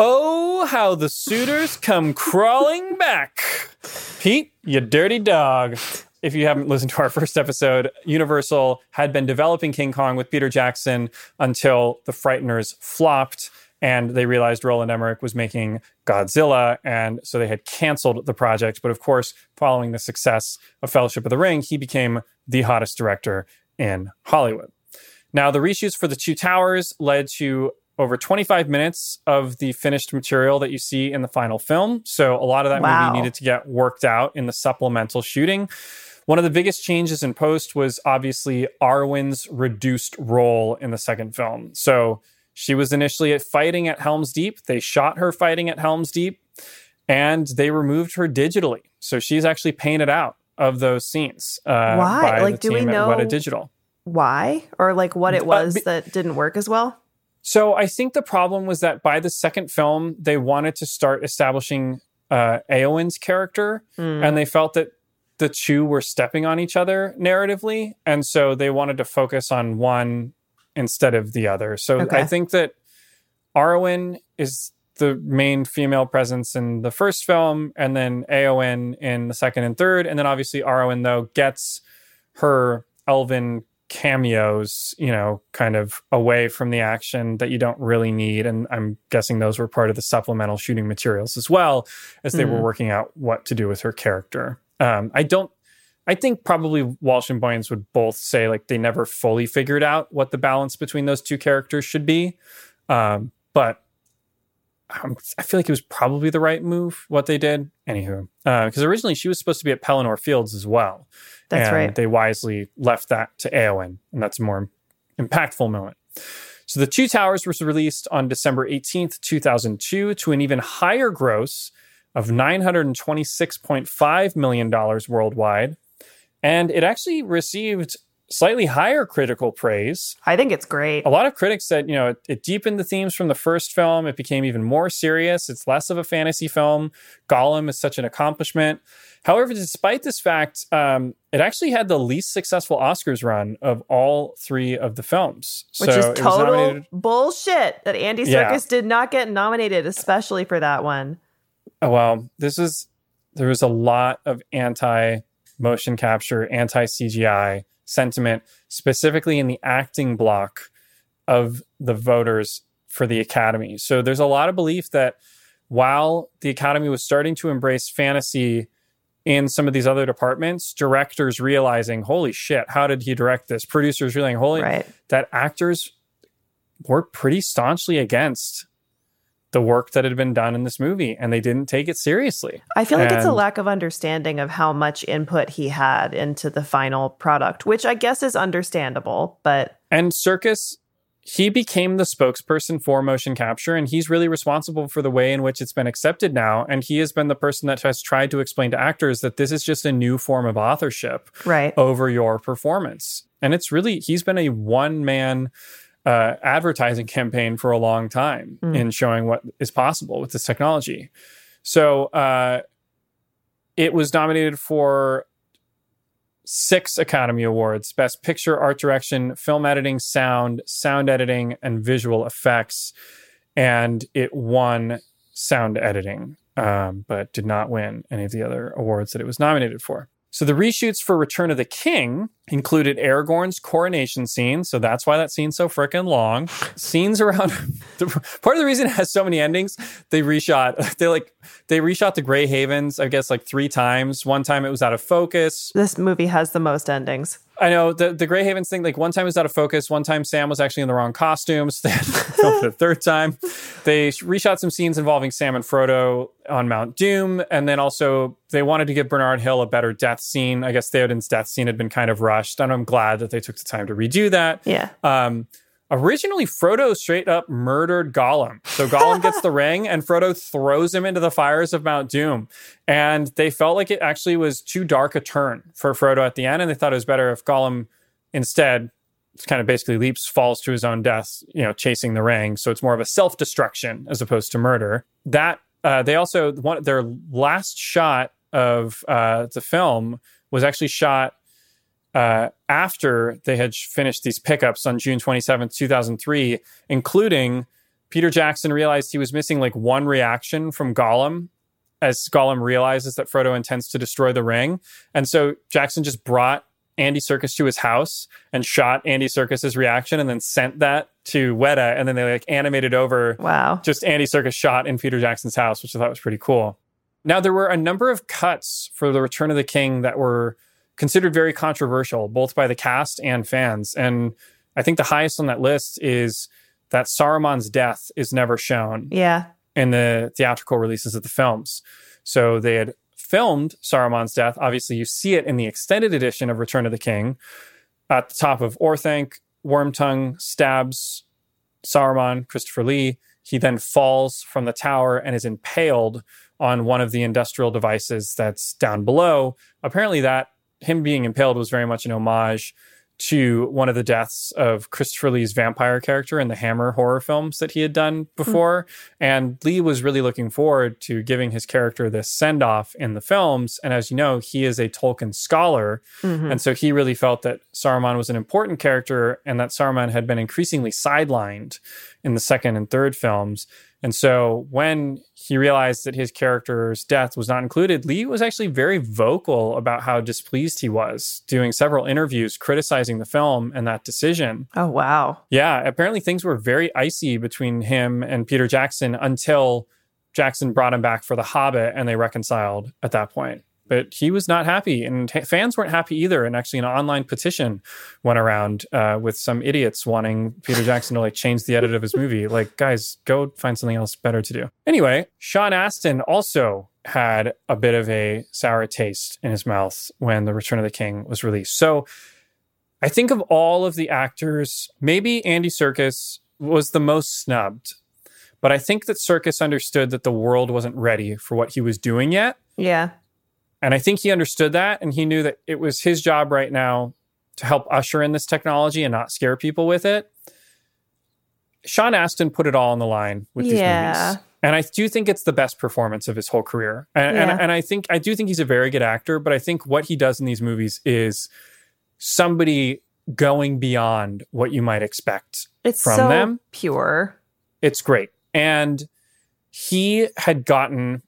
Oh, how the suitors come crawling back. Pete, you dirty dog. If you haven't listened to our first episode, Universal had been developing King Kong with Peter Jackson until The Frighteners flopped and they realized Roland Emmerich was making Godzilla, and so they had canceled the project. But of course, following the success of Fellowship of the Ring, he became the hottest director in Hollywood. Now, the reshoots for The Two Towers led to over twenty-five minutes of the finished material that you see in the final film. So a lot of that Wow. movie needed to get worked out in the supplemental shooting. One of the biggest changes in post was obviously Arwen's reduced role in the second film. So she was initially fighting at Helm's Deep. They shot her fighting at Helm's Deep, and they removed her digitally. So she's actually painted out of those scenes. Uh, Why? By Like, the do we team at know- Weta Digital. Why? Or like what it was Uh, be- that didn't work as well? So I think the problem was that by the second film, they wanted to start establishing uh, Eowyn's character, Mm. and they felt that the two were stepping on each other narratively, and so they wanted to focus on one instead of the other. So Okay. I think that Arwen is the main female presence in the first film, and then Eowyn in the second and third, and then obviously Arwen, though, gets her elven cameos, you know, kind of away from the action that you don't really need. And I'm guessing those were part of the supplemental shooting materials as well, as they Mm. were working out what to do with her character. Um, I don't, I think probably Walsh and Boyens would both say like they never fully figured out what the balance between those two characters should be. Um, but um, I feel like it was probably the right move, what they did. Anywho, because uh, originally she was supposed to be at Pelennor Fields as well. That's and right. They wisely left that to Eowyn, and that's a more impactful moment. So The Two Towers was released on December eighteenth, two thousand two, to an even higher gross of nine hundred twenty-six point five million dollars worldwide. And it actually received slightly higher critical praise. I think it's great. A lot of critics said, you know, it, it deepened the themes from the first film. It became even more serious. It's less of a fantasy film. Gollum is such an accomplishment. However, despite this fact, um, it actually had the least successful Oscars run of all three of the films. Which So is it was total nominated- bullshit that Andy Yeah. Serkis did not get nominated, especially for that one. Oh, well, this is, there was a lot of anti-motion capture, anti-C G I sentiment, specifically in the acting block of the voters for the Academy. So there's a lot of belief that while the Academy was starting to embrace fantasy in some of these other departments, directors realizing, holy shit, how did he direct this? Producers realizing, holy, Right. that actors were pretty staunchly against the work that had been done in this movie, and they didn't take it seriously. I feel like it's a And- lack of understanding of how much input he had into the final product, which I guess is understandable, but And Serkis, he became the spokesperson for motion capture, and he's really responsible for the way in which it's been accepted now. And he has been the person that has tried to explain to actors that this is just a new form of authorship right. over your performance. And it's really, he's been a one-man uh, advertising campaign for a long time Mm. in showing what is possible with this technology. So uh, it was nominated for six Academy Awards: Best Picture, Art Direction, Film Editing, Sound, Sound Editing, and Visual Effects. And it won Sound Editing, um, but did not win any of the other awards that it was nominated for. So the reshoots for Return of the King included Aragorn's coronation scene. So that's why that scene's so freaking long. Scenes around the, part of the reason it has so many endings, they reshot. They like they reshot the Grey Havens, I guess, like three times. One time it was out of focus. This movie has the most endings. I know the the Grey Havens thing. Like one time it was out of focus. One time Sam was actually in the wrong costumes. They had to film it a third time. They reshot some scenes involving Sam and Frodo on Mount Doom, and then also they wanted to give Bernard Hill a better death scene. I guess Theoden's death scene had been kind of rushed, and I'm glad that they took the time to redo that. Yeah. Um, originally, Frodo straight up murdered Gollum. So Gollum gets the ring, and Frodo throws him into the fires of Mount Doom. And they felt like it actually was too dark a turn for Frodo at the end, and they thought it was better if Gollum instead kind of basically leaps, falls to his own death, you know, chasing the ring. So it's more of a self-destruction as opposed to murder. That uh, they also one their last shot of uh, the film was actually shot uh, after they had finished these pickups on June twenty-seventh, two thousand three, including Peter Jackson realized he was missing like one reaction from Gollum as Gollum realizes that Frodo intends to destroy the ring. And so Jackson just brought Andy Serkis to his house and shot Andy Serkis's reaction and then sent that to Weta, and then they like animated over Wow. just Andy Serkis shot in Peter Jackson's house, which I thought was pretty cool. Now, there were a number of cuts for The Return of the King that were considered very controversial, both by the cast and fans. And I think the highest on that list is that Saruman's death is never shown Yeah. in the theatrical releases of the films. So they had filmed Saruman's death. Obviously, you see it in the extended edition of Return of the King. At the top of Orthanc, Wormtongue stabs Saruman, Christopher Lee. He then falls from the tower and is impaled on one of the industrial devices that's down below. Apparently that, him being impaled was very much an homage to one of the deaths of Christopher Lee's vampire character in the Hammer horror films that he had done before. Mm. And Lee was really looking forward to giving his character this send-off in the films. And as you know, he is a Tolkien scholar. Mm-hmm. And so he really felt that Saruman was an important character and that Saruman had been increasingly sidelined in the second and third films. And so when he realized that his character's death was not included, Lee was actually very vocal about how displeased he was, doing several interviews criticizing the film and that decision. Oh, wow. Yeah, apparently things were very icy between him and Peter Jackson until Jackson brought him back for The Hobbit and they reconciled at that point. But he was not happy, and t- fans weren't happy either. And actually, an online petition went around uh, with some idiots wanting Peter Jackson to like change the edit of his movie. Like, guys, go find something else better to do. Anyway, Sean Astin also had a bit of a sour taste in his mouth when The Return of the King was released. So I think of all of the actors, maybe Andy Serkis was the most snubbed. But I think that Serkis understood that the world wasn't ready for what he was doing yet. Yeah. And I think he understood that, and he knew that it was his job right now to help usher in this technology and not scare people with it. Sean Astin put it all on the line with yeah. these movies. And I do think it's the best performance of his whole career. And, yeah. and, and I think I do think he's a very good actor, but I think what he does in these movies is somebody going beyond what you might expect it's from so them. Pure. It's great. And he had gotten,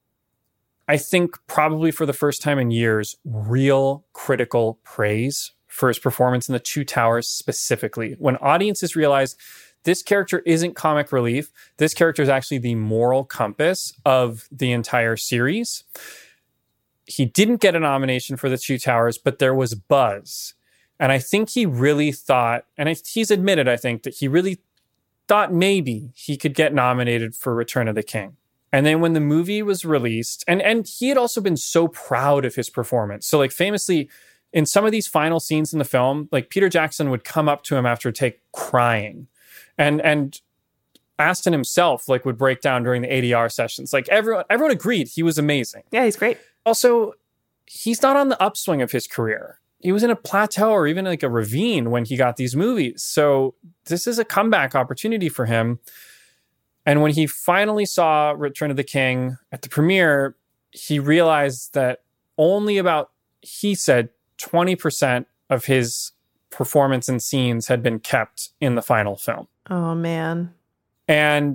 I think probably for the first time in years, real critical praise for his performance in The Two Towers specifically. When audiences realized this character isn't comic relief, this character is actually the moral compass of the entire series. He didn't get a nomination for The Two Towers, but there was buzz. And I think he really thought, and he's admitted, I think, that he really thought maybe he could get nominated for Return of the King. And then when the movie was released, and, and he had also been so proud of his performance. So like famously, in some of these final scenes in the film, like Peter Jackson would come up to him after a take crying. And and Astin himself like would break down during the A D R sessions. Like everyone, everyone agreed he was amazing. Yeah, he's great. Also, he's not on the upswing of his career. He was in a plateau or even like a ravine when he got these movies. So this is a comeback opportunity for him. And when he finally saw Return of the King at the premiere, he realized that only about, he said, twenty percent of his performance and scenes had been kept in the final film. Oh, man. And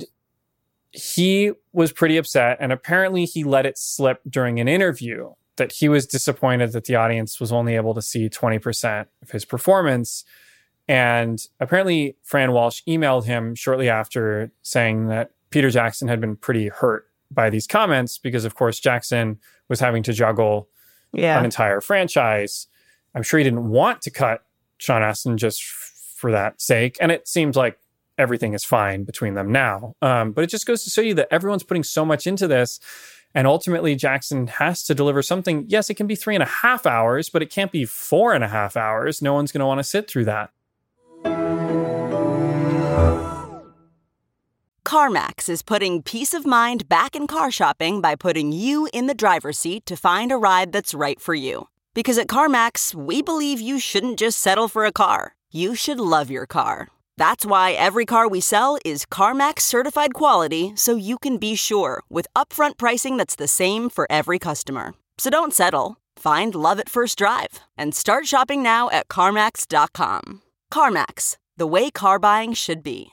he was pretty upset. And apparently he let it slip during an interview that he was disappointed that the audience was only able to see twenty percent of his performance. And apparently Fran Walsh emailed him shortly after saying that Peter Jackson had been pretty hurt by these comments because, of course, Jackson was having to juggle yeah. an entire franchise. I'm sure he didn't want to cut Sean Astin just f- for that sake. And it seems like everything is fine between them now. Um, but it just goes to show you that everyone's putting so much into this. And ultimately, Jackson has to deliver something. Yes, it can be three and a half hours, but it can't be four and a half hours. No one's going to want to sit through that. CarMax is putting peace of mind back in car shopping by putting you in the driver's seat to find a ride that's right for you. Because at CarMax, we believe you shouldn't just settle for a car. You should love your car. That's why every car we sell is CarMax certified quality, so you can be sure with upfront pricing that's the same for every customer. So don't settle. Find love at first drive and start shopping now at CarMax dot com. CarMax, the way car buying should be.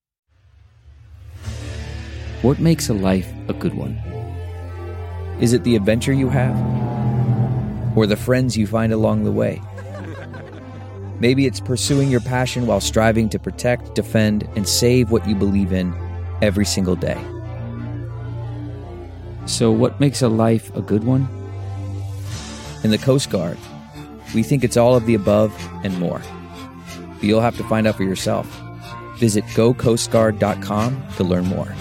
What makes a life a good one? Is it the adventure you have? Or the friends you find along the way? Maybe it's pursuing your passion while striving to protect, defend, and save what you believe in every single day. So what makes a life a good one? In the Coast Guard, we think it's all of the above and more. but you'll have to find out for yourself. Visit go coast guard dot com to learn more.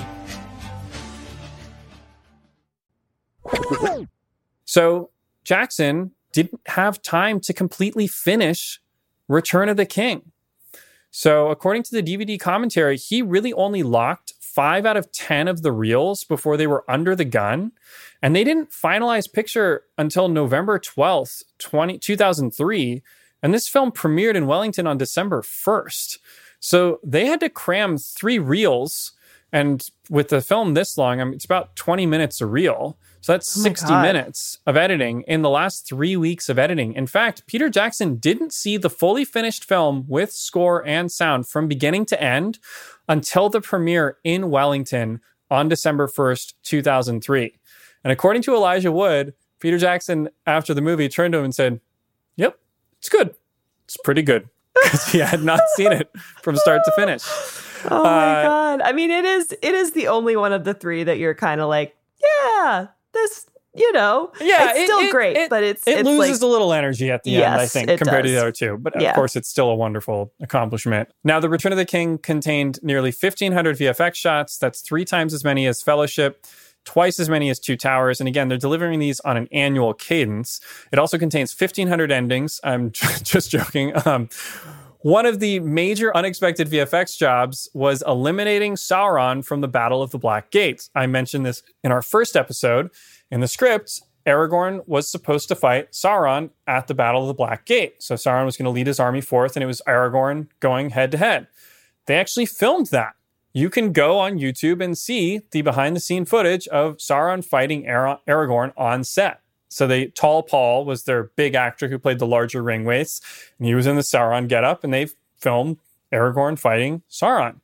So Jackson didn't have time to completely finish Return of the King. So according to the D V D commentary, he really only locked five out of ten of the reels before they were under the gun. And they didn't finalize picture until November twelfth, two thousand three. And this film premiered in Wellington on December first. So they had to cram three reels. And with the film this long, I mean, it's about twenty minutes a reel. So that's Oh sixty minutes of editing in the last three weeks of editing. In fact, Peter Jackson didn't see the fully finished film with score and sound from beginning to end until the premiere in Wellington on December first, two thousand three. And according to Elijah Wood, Peter Jackson, after the movie, turned to him and said, "Yep, it's good. It's pretty good." Because he had not seen it from start to finish. Oh my Uh, God. I mean, it is it is the only one of the three that you're kind of like, yeah, this, you know, Yeah, it's it- still it- great, it- but it's it it's loses like, a little energy at the end, I Yes, think, it compared to does. the other two. But Yeah. of course, it's still a wonderful accomplishment. Now, The Return of the King contained nearly fifteen hundred V F X shots. That's three times as many as Fellowship, twice as many as Two Towers. And again, they're delivering these on an annual cadence. It also contains fifteen hundred endings. I'm just joking. Um, One of the major unexpected V F X jobs was eliminating Sauron from the Battle of the Black Gate. I mentioned this in our first episode. In the script, Aragorn was supposed to fight Sauron at the Battle of the Black Gate. So Sauron was going to lead his army forth, and it was Aragorn going head to head. They actually filmed that. You can go on YouTube and see the behind-the-scene footage of Sauron fighting Ara- Aragorn on set. So they Tall Paul was their big actor who played the larger ring wraiths, and he was in the Sauron getup, and they filmed Aragorn fighting Sauron.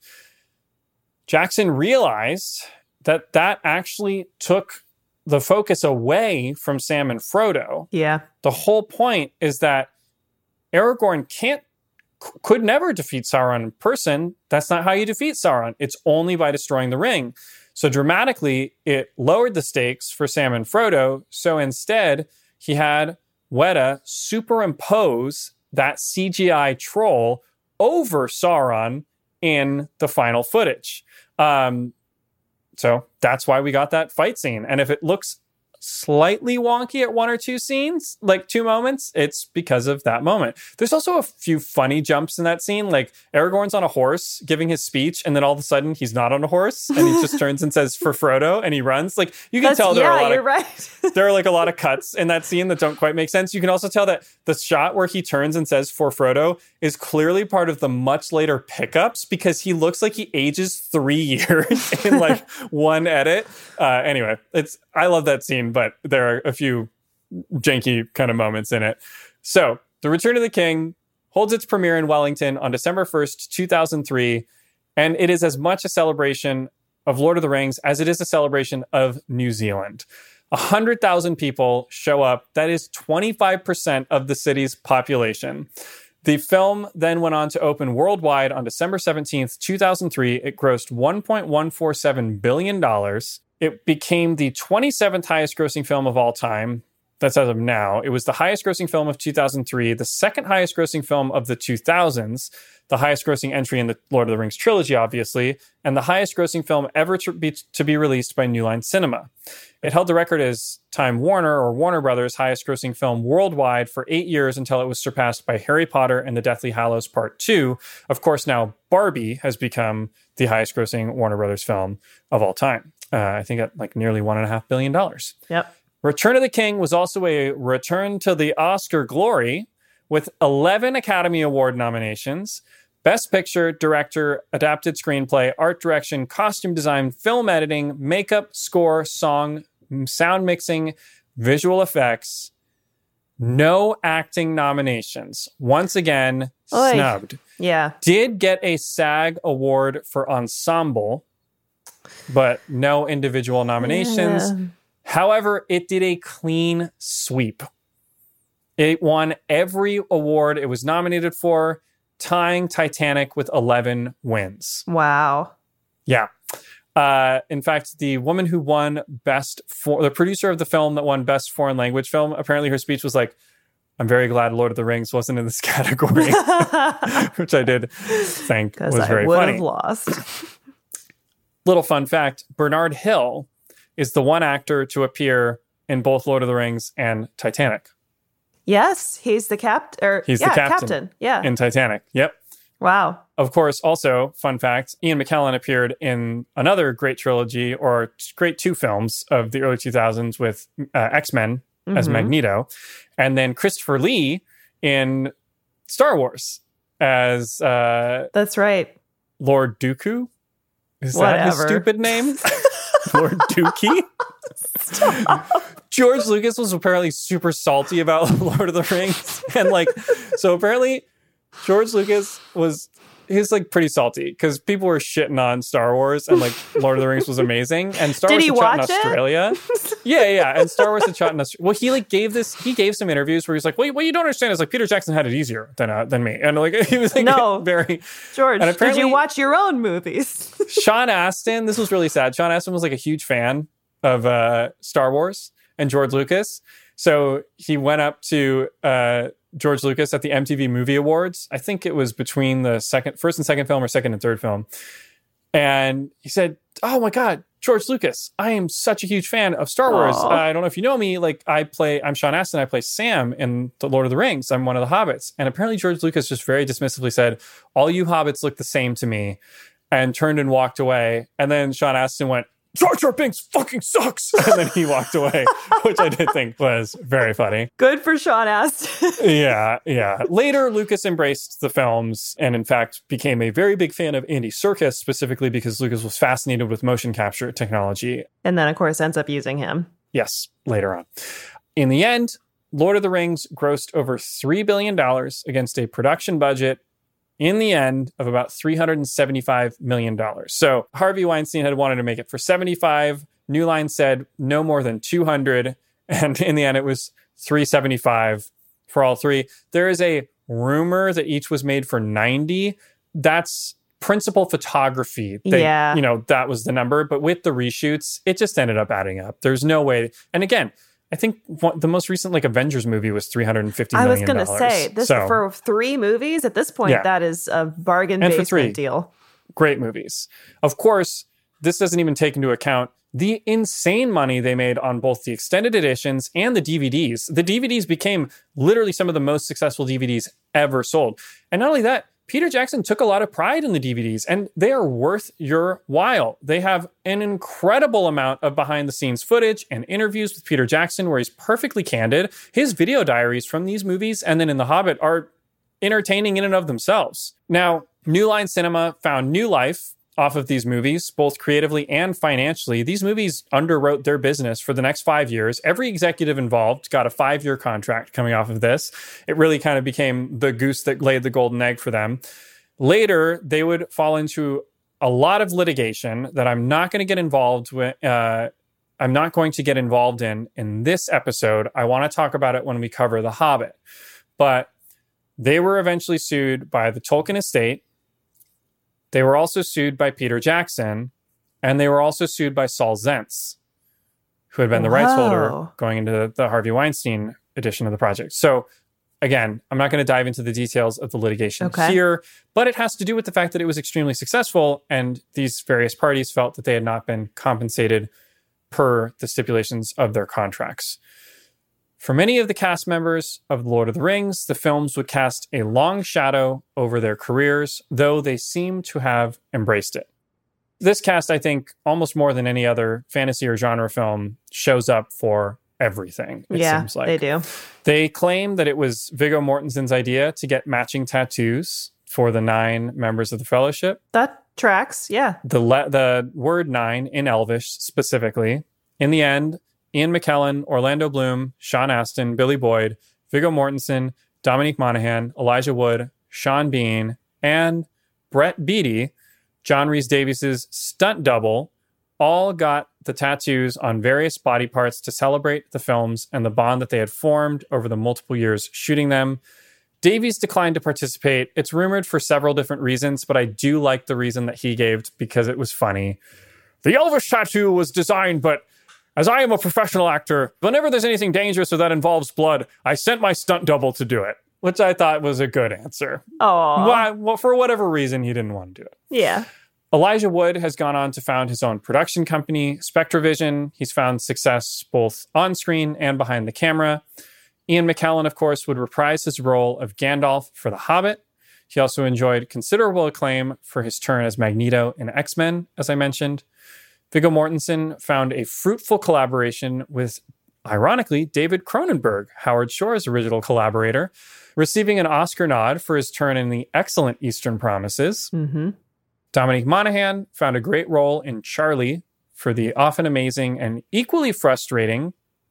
Jackson realized that that actually took the focus away from Sam and Frodo. yeah. The whole point is that Aragorn can't c- could never defeat Sauron in person. That's not how you defeat Sauron. It's only by destroying the ring. So dramatically, it lowered the stakes for Sam and Frodo. So instead, he had Weta superimpose that C G I troll over Sauron in the final footage. Um, so that's why we got that fight scene. And if it looks slightly wonky at one or two scenes, like two moments, it's because of that moment. There's also a few funny jumps in that scene, like Aragorn's on a horse giving his speech, and then all of a sudden he's not on a horse, and he just turns and says "for Frodo," and he runs. Like you can That's, tell there yeah, are a lot you're of right. there are like a lot of cuts in that scene that don't quite make sense. You can also tell that the shot where he turns and says "for Frodo" is clearly part of the much later pickups, because he looks like he ages three years in like one edit. Uh, anyway, it's I love that scene, but there are a few janky kind of moments in it. So, The Return of the King holds its premiere in Wellington on December first, two thousand three, and it is as much a celebration of Lord of the Rings as it is a celebration of New Zealand. one hundred thousand people show up. That is twenty-five percent of the city's population. The film then went on to open worldwide on December seventeenth, two thousand three. It grossed one point one four seven billion dollars. It became the twenty-seventh highest grossing film of all time. That's as of now. It was the highest grossing film of two thousand three, the second highest grossing film of the two thousands, the highest grossing entry in the Lord of the Rings trilogy, obviously, and the highest grossing film ever to be, to be released by New Line Cinema. It held the record as Time Warner or Warner Brothers' highest grossing film worldwide for eight years until it was surpassed by Harry Potter and the Deathly Hallows Part two. Of course, now Barbie has become the highest grossing Warner Brothers film of all time. Uh, I think at like nearly one and a half billion dollars. Yep. Return of the King was also a return to the Oscar glory with eleven Academy Award nominations. Best Picture, Director, Adapted Screenplay, Art Direction, Costume Design, Film Editing, Makeup, Score, Song, Sound Mixing, Visual Effects. No acting nominations. Once again, Oy. snubbed. Yeah. Did get a SAG award for Ensemble, but no individual nominations. Yeah. However, it did a clean sweep. It won every award it was nominated for, tying Titanic with eleven wins. Wow. Yeah. Uh, in fact, the woman who won best for the producer of the film that won best foreign language film, apparently her speech was like, I'm very glad Lord of the Rings wasn't in this category, which I did think was I very would funny. have lost. Little fun fact, Bernard Hill is the one actor to appear in both Lord of the Rings and Titanic. Yes, he's the captain. Or He's yeah, the captain, captain. Yeah. in Titanic. Yep. Wow. Of course, also, fun fact, Ian McKellen appeared in another great trilogy or great two films of the early two thousands with uh, X-Men mm-hmm. as Magneto. And then Christopher Lee in Star Wars as... Uh, That's right. Lord Dooku? Is Whatever. that his stupid name? Lord Dookie? George Lucas was apparently super salty about Lord of the Rings. And like, so apparently George Lucas was, he's like pretty salty because people were shitting on Star Wars and like Lord of the Rings was amazing. And Star Did Wars he had shot in watch it? Australia. yeah, yeah. And Star Wars had shot in Australia. Well, he like gave this, he gave some interviews where he's like, well, what you don't understand is like Peter Jackson had it easier than uh, than me. And like, he was like no, very, George, and did you watch your own movies? Sean Astin, this was really sad. Sean Astin was like a huge fan of uh, Star Wars and George Lucas. So he went up to uh, George Lucas at the M T V Movie Awards. I think it was between the second, first and second film or second and third film. And he said, oh my God, George Lucas, I am such a huge fan of Star Wars. Uh, I don't know if you know me. Like I play, I'm Sean Astin. I play Sam in The Lord of the Rings. I'm one of the hobbits. And apparently George Lucas just very dismissively said, all you hobbits look the same to me, and turned and walked away. And then Sean Astin went, Jar Jar Binks fucking sucks. And then he walked away, which I did think was very funny. Good for Sean Astin. yeah, yeah. Later, Lucas embraced the films and, in fact, became a very big fan of Andy Serkis, specifically because Lucas was fascinated with motion capture technology. And then, of course, ends up using him. Yes, later on. In the end, Lord of the Rings grossed over three billion dollars against a production budget in the end of about three hundred seventy-five million dollars. So Harvey Weinstein had wanted to make it for seventy-five. New Line said no more than two hundred. And in the end, it was three hundred seventy-five for all three. There is a rumor that each was made for ninety. That's principal photography. They, yeah. You know, that was the number. But with the reshoots, it just ended up adding up. There's no way. And again, I think one, the most recent like Avengers movie was three hundred fifty million dollars. I was going to say, this so, for three movies, at this point, yeah. that is a bargain And for basement three, deal. Great movies. Of course, this doesn't even take into account the insane money they made on both the extended editions and the D V Ds. The D V Ds became literally some of the most successful D V Ds ever sold. And not only that, Peter Jackson took a lot of pride in the D V Ds, and they are worth your while. They have an incredible amount of behind-the-scenes footage and interviews with Peter Jackson where he's perfectly candid. His video diaries from these movies and then in The Hobbit are entertaining in and of themselves. Now, New Line Cinema found new life off of these movies, both creatively and financially. These movies underwrote their business for the next five years. Every executive involved got a five-year contract coming off of this. It really kind of became the goose that laid the golden egg for them. Later, they would fall into a lot of litigation that I'm not going to get involved with. Uh, I'm not going to get involved in in this episode. I want to talk about it when we cover The Hobbit. But they were eventually sued by the Tolkien estate. They were also sued by Peter Jackson, and they were also sued by Saul Zaentz, who had been the rights holder going into the, the Harvey Weinstein edition of the project. So again, I'm not going to dive into the details of the litigation okay. here, but it has to do with the fact that it was extremely successful, and these various parties felt that they had not been compensated per the stipulations of their contracts. For many of the cast members of Lord of the Rings, the films would cast a long shadow over their careers, though they seem to have embraced it. This cast, I think, almost more than any other fantasy or genre film, shows up for everything, it yeah, seems like. They do. They claim that it was Viggo Mortensen's idea to get matching tattoos for the nine members of the Fellowship. That tracks, yeah. The le- the word nine in Elvish specifically. In the end, Ian McKellen, Orlando Bloom, Sean Astin, Billy Boyd, Viggo Mortensen, Dominique Monaghan, Elijah Wood, Sean Bean, and Brett Beatty, John Rhys-Davies' stunt double, all got the tattoos on various body parts to celebrate the films and the bond that they had formed over the multiple years shooting them. Davies declined to participate. It's rumored for several different reasons, but I do like the reason that he gave because it was funny. The Elvish tattoo was designed, but As I am a professional actor, whenever there's anything dangerous or that involves blood, I sent my stunt double to do it, which I thought was a good answer. Oh, Why? Well, for whatever reason, he didn't want to do it. Yeah. Elijah Wood has gone on to found his own production company, SpectraVision. He's found success both on screen and behind the camera. Ian McKellen, of course, would reprise his role of Gandalf for The Hobbit. He also enjoyed considerable acclaim for his turn as Magneto in X-Men, as I mentioned. Viggo Mortensen found a fruitful collaboration with, ironically, David Cronenberg, Howard Shore's original collaborator, receiving an Oscar nod for his turn in the excellent Eastern Promises. Mm-hmm. Dominique Monaghan found a great role in Charlie for the often amazing and equally frustrating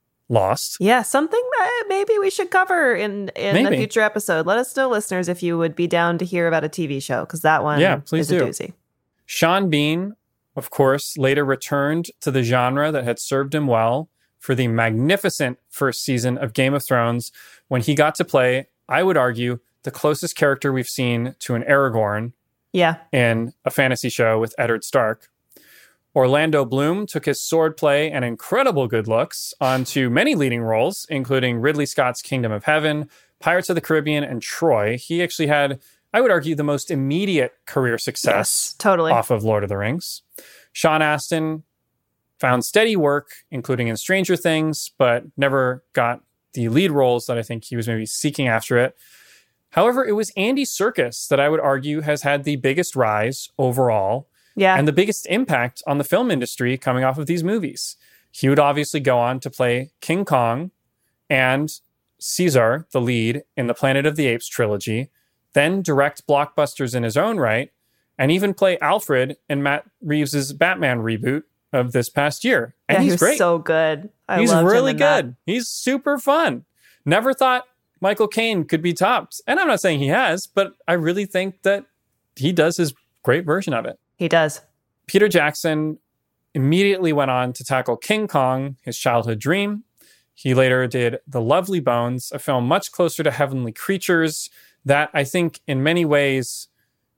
Lost. Yeah, something that maybe we should cover in, in a future episode. Let us know, listeners, if you would be down to hear about a T V show, because that one yeah, please is do. a doozy. Sean Bean, of course, later returned to the genre that had served him well for the magnificent first season of Game of Thrones, when he got to play, I would argue, the closest character we've seen to an Aragorn yeah. in a fantasy show with Eddard Stark. Orlando Bloom took his swordplay and incredible good looks onto many leading roles, including Ridley Scott's Kingdom of Heaven, Pirates of the Caribbean, and Troy. He actually had, I would argue, the most immediate career success yes, totally. off of Lord of the Rings. Sean Astin found steady work, including in Stranger Things, but never got the lead roles that I think he was maybe seeking after it. However, it was Andy Serkis that I would argue has had the biggest rise overall. Yeah. And the biggest impact on the film industry coming off of these movies. He would obviously go on to play King Kong and Caesar, the lead, in the Planet of the Apes trilogy, then direct blockbusters in his own right, and even play Alfred in Matt Reeves' Batman reboot of this past year. And yeah, he's he was great. so good. I he's loved really him in good. That. He's super fun. Never thought Michael Caine could be topped. And I'm not saying he has, but I really think that he does his great version of it. He does. Peter Jackson immediately went on to tackle King Kong, his childhood dream. He later did The Lovely Bones, a film much closer to Heavenly Creatures that I think in many ways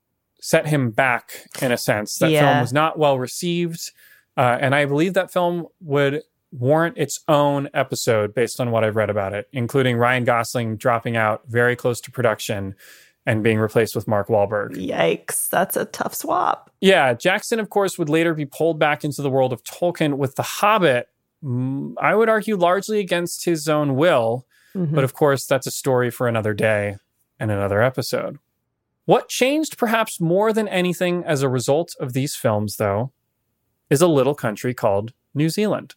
set him back in a sense. That yeah. film was not well received. Uh, and I believe that film would warrant its own episode based on what I've read about it, including Ryan Gosling dropping out very close to production and being replaced with Mark Wahlberg. Yikes, that's a tough swap. Yeah, Jackson, of course, would later be pulled back into the world of Tolkien with The Hobbit, I would argue largely against his own will. Mm-hmm. But of course, that's a story for another day and another episode. What changed perhaps more than anything as a result of these films, though, is a little country called New Zealand.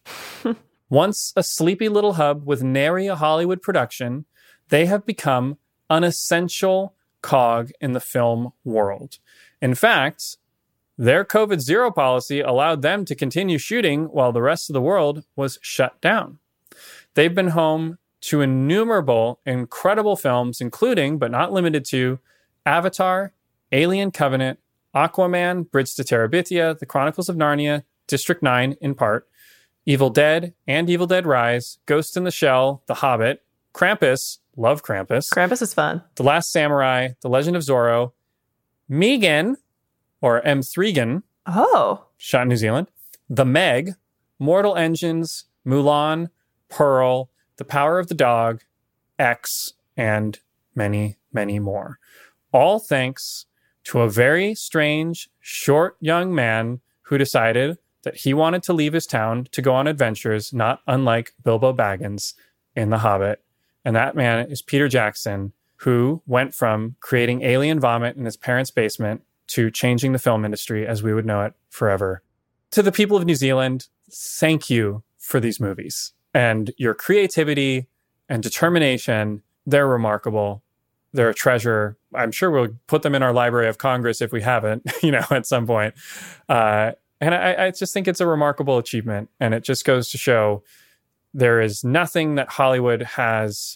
Once a sleepy little hub with nary a Hollywood production, they have become an essential cog in the film world. In fact, their COVID zero policy allowed them to continue shooting while the rest of the world was shut down. They've been home to innumerable incredible films, including, but not limited to, Avatar, Alien Covenant, Aquaman, Bridge to Terabithia, The Chronicles of Narnia, District nine in part, Evil Dead and Evil Dead Rise, Ghost in the Shell, The Hobbit, Krampus, love Krampus. Krampus is fun. The Last Samurai, The Legend of Zorro, Megan, or M three gan, oh, shot in New Zealand, The Meg, Mortal Engines, Mulan, Pearl, The Power of the Dog, X, and many, many more. All thanks to a very strange, short young man who decided that he wanted to leave his town to go on adventures, not unlike Bilbo Baggins in The Hobbit. And that man is Peter Jackson, who went from creating alien vomit in his parents' basement to changing the film industry as we would know it forever. To the people of New Zealand, thank you for these movies. And your creativity and determination, they're remarkable. They're a treasure. I'm sure we'll put them in our Library of Congress if we haven't, you know, at some point. Uh, and I, I just think it's a remarkable achievement. And it just goes to show there is nothing that Hollywood has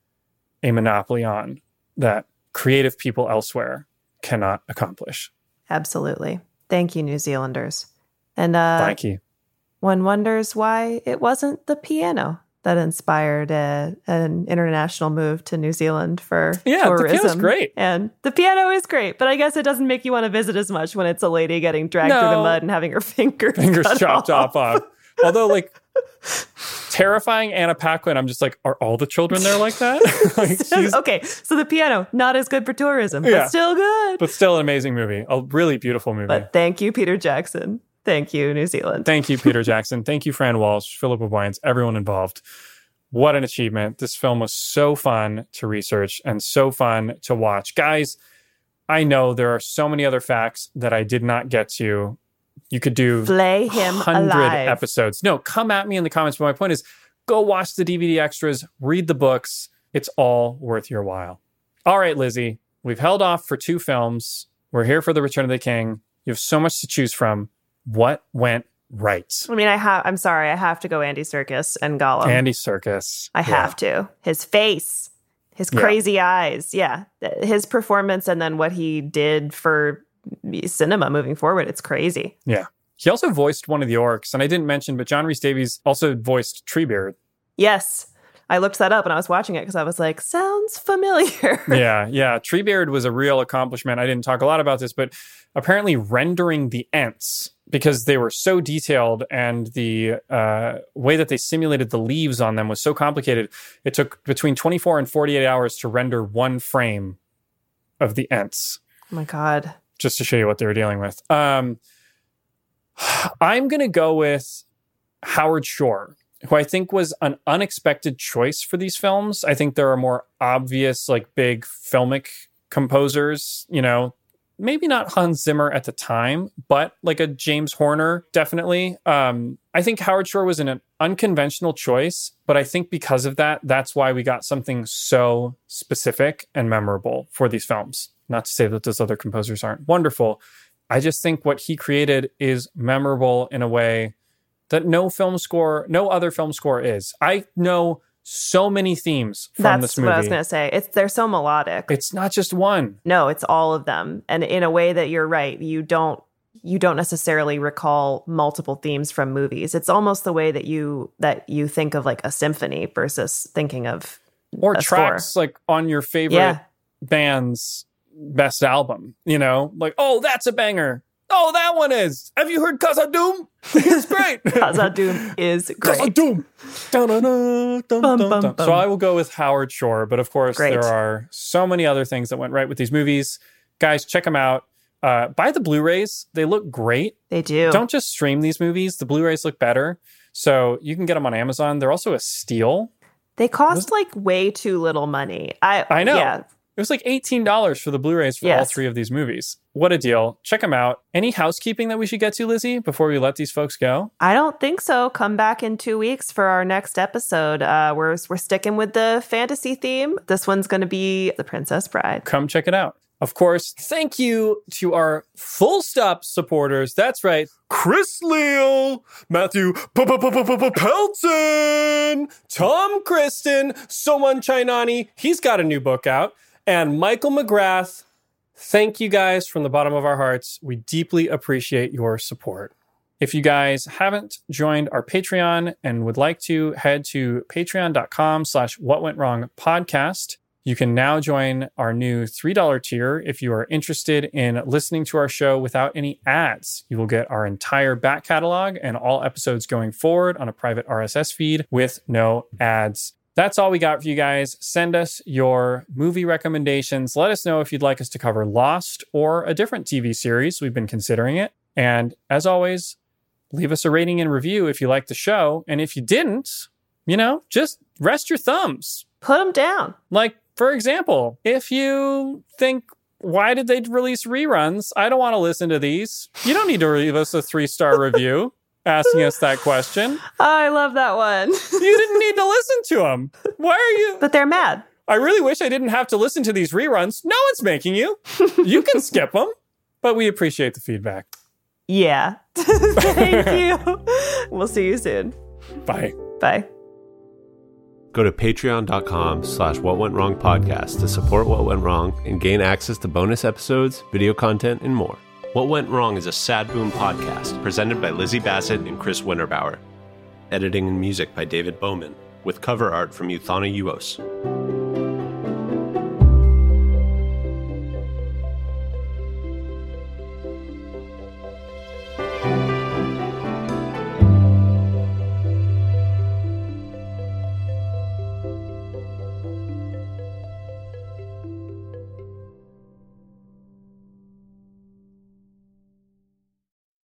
a monopoly on that creative people elsewhere cannot accomplish. Absolutely. Thank you, New Zealanders. And uh, thank you. One wonders why it wasn't the piano that inspired a, an international move to New Zealand for yeah, tourism. Yeah, the piano's great. And the piano is great, but I guess it doesn't make you want to visit as much when it's a lady getting dragged no. through the mud and having her fingers Fingers chopped off. off. Although, like, terrifying Anna Paquin. I'm just like, are all the children there like that? Like, she's, okay, so the piano, not as good for tourism, but Yeah. still good. but still an amazing movie. A really beautiful movie. But thank you, Peter Jackson. Thank you, New Zealand. Thank you, Peter Jackson. Thank you, Fran Walsh, Philippa Boyens, everyone involved. What an achievement. This film was so fun to research and so fun to watch. Guys, I know there are so many other facts that I did not get to. You could do Flay him one hundred alive. episodes. No, come at me in the comments. But my point is, go watch the D V D extras, read the books. It's all worth your while. All right, Lizzie, we've held off for two films. We're here for The Return of the King. You have so much to choose from. What went right? I mean, I have. I'm sorry, I have to go Andy Serkis and Gollum. Andy Serkis. I Yeah. have to. His face, his Yeah. crazy eyes. Yeah, his performance, and then what he did for cinema moving forward. It's crazy. Yeah. He also voiced one of the orcs, and I didn't mention, but John Rhys Davies also voiced Treebeard. Yes, I looked that up and I was watching it because I was like, sounds familiar. yeah, yeah. Treebeard was a real accomplishment. I didn't talk a lot about this, but apparently rendering the Ents, because they were so detailed and the uh, way that they simulated the leaves on them was so complicated, it took between twenty-four and forty-eight hours to render one frame of the Ents. Oh my God. Just to show you what they were dealing with. Um, I'm going to go with Howard Shore, who I think was an unexpected choice for these films. I think there are more obvious, like, big filmic composers, you know, maybe not Hans Zimmer at the time, but like a James Horner, definitely. Um, I think Howard Shore was an unconventional choice, but I think because of that, that's why we got something so specific and memorable for these films. Not to say that those other composers aren't wonderful. I just think what he created is memorable in a way that no film score, no other film score is. I know so many themes from That's this movie. what I was going to say. It's they're so melodic. It's not just one. No, it's all of them. And in a way that you're right, you don't you don't necessarily recall multiple themes from movies. It's almost the way that you that you think of like a symphony versus thinking of or a tracks score. like on your favorite Yeah. band's best album, you know, like, oh, that's a banger. Oh, that one is. Have you heard Casa Doom? It's great. Casa Doom is great. Casa Doom. Dun-dun-dun, dun, Bum, dun, bum, dun. bum. So I will go with Howard Shore, but of course Great. there are so many other things that went right with these movies. Guys, check them out. Uh, buy the Blu-rays. They look great. They do. Don't just stream these movies. The Blu-rays look better. So you can get them on Amazon. They're also a steal. They cost like way too little money. I I know. Yeah. It was like eighteen dollars for the Blu-rays for all Yes. three of these movies. What a deal. Check them out. Any housekeeping that we should get to, Lizzie, before we let these folks go? I don't think so. Come back in two weeks for our next episode. Uh, we're we're sticking with the fantasy theme. This one's going to be The Princess Bride. Come check it out. Of course, thank you to our Full Stop supporters. That's right. Chris Leal, Matthew Pelton, Tom Kristen, Soman Chainani. He's got a new book out. And Michael McGrath. Thank you guys from the bottom of our hearts. We deeply appreciate your support. If you guys haven't joined our Patreon and would like to, head to patreon.com slash what went wrong podcast. You can now join our new three dollars tier if you are interested in listening to our show without any ads. You will get our entire back catalog and all episodes going forward on a private R S S feed with no ads. That's all we got for you guys. Send us your movie recommendations. Let us know if you'd like us to cover Lost or a different T V series. We've been considering it. And as always, leave us a rating and review if you like the show. And if you didn't, you know, just rest your thumbs. Put them down. Like, for example, if you think, why did they release reruns? I don't want to listen to these. You don't need to leave us a three-star review asking us that question. I love that one. You didn't need to listen to them. Why are you? But they're mad. I really wish I didn't have to listen to these reruns. No one's making you. You can skip them, but we appreciate the feedback. Yeah. Thank you. We'll see you soon. Bye. Bye. Go to patreon.com slash what went wrong podcast to support What Went Wrong and gain access to bonus episodes, video content, and more. What Went Wrong is a Sad Boom podcast presented by Lizzie Bassett and Chris Winterbauer. Editing and music by David Bowman, with cover art from Euthana Uos.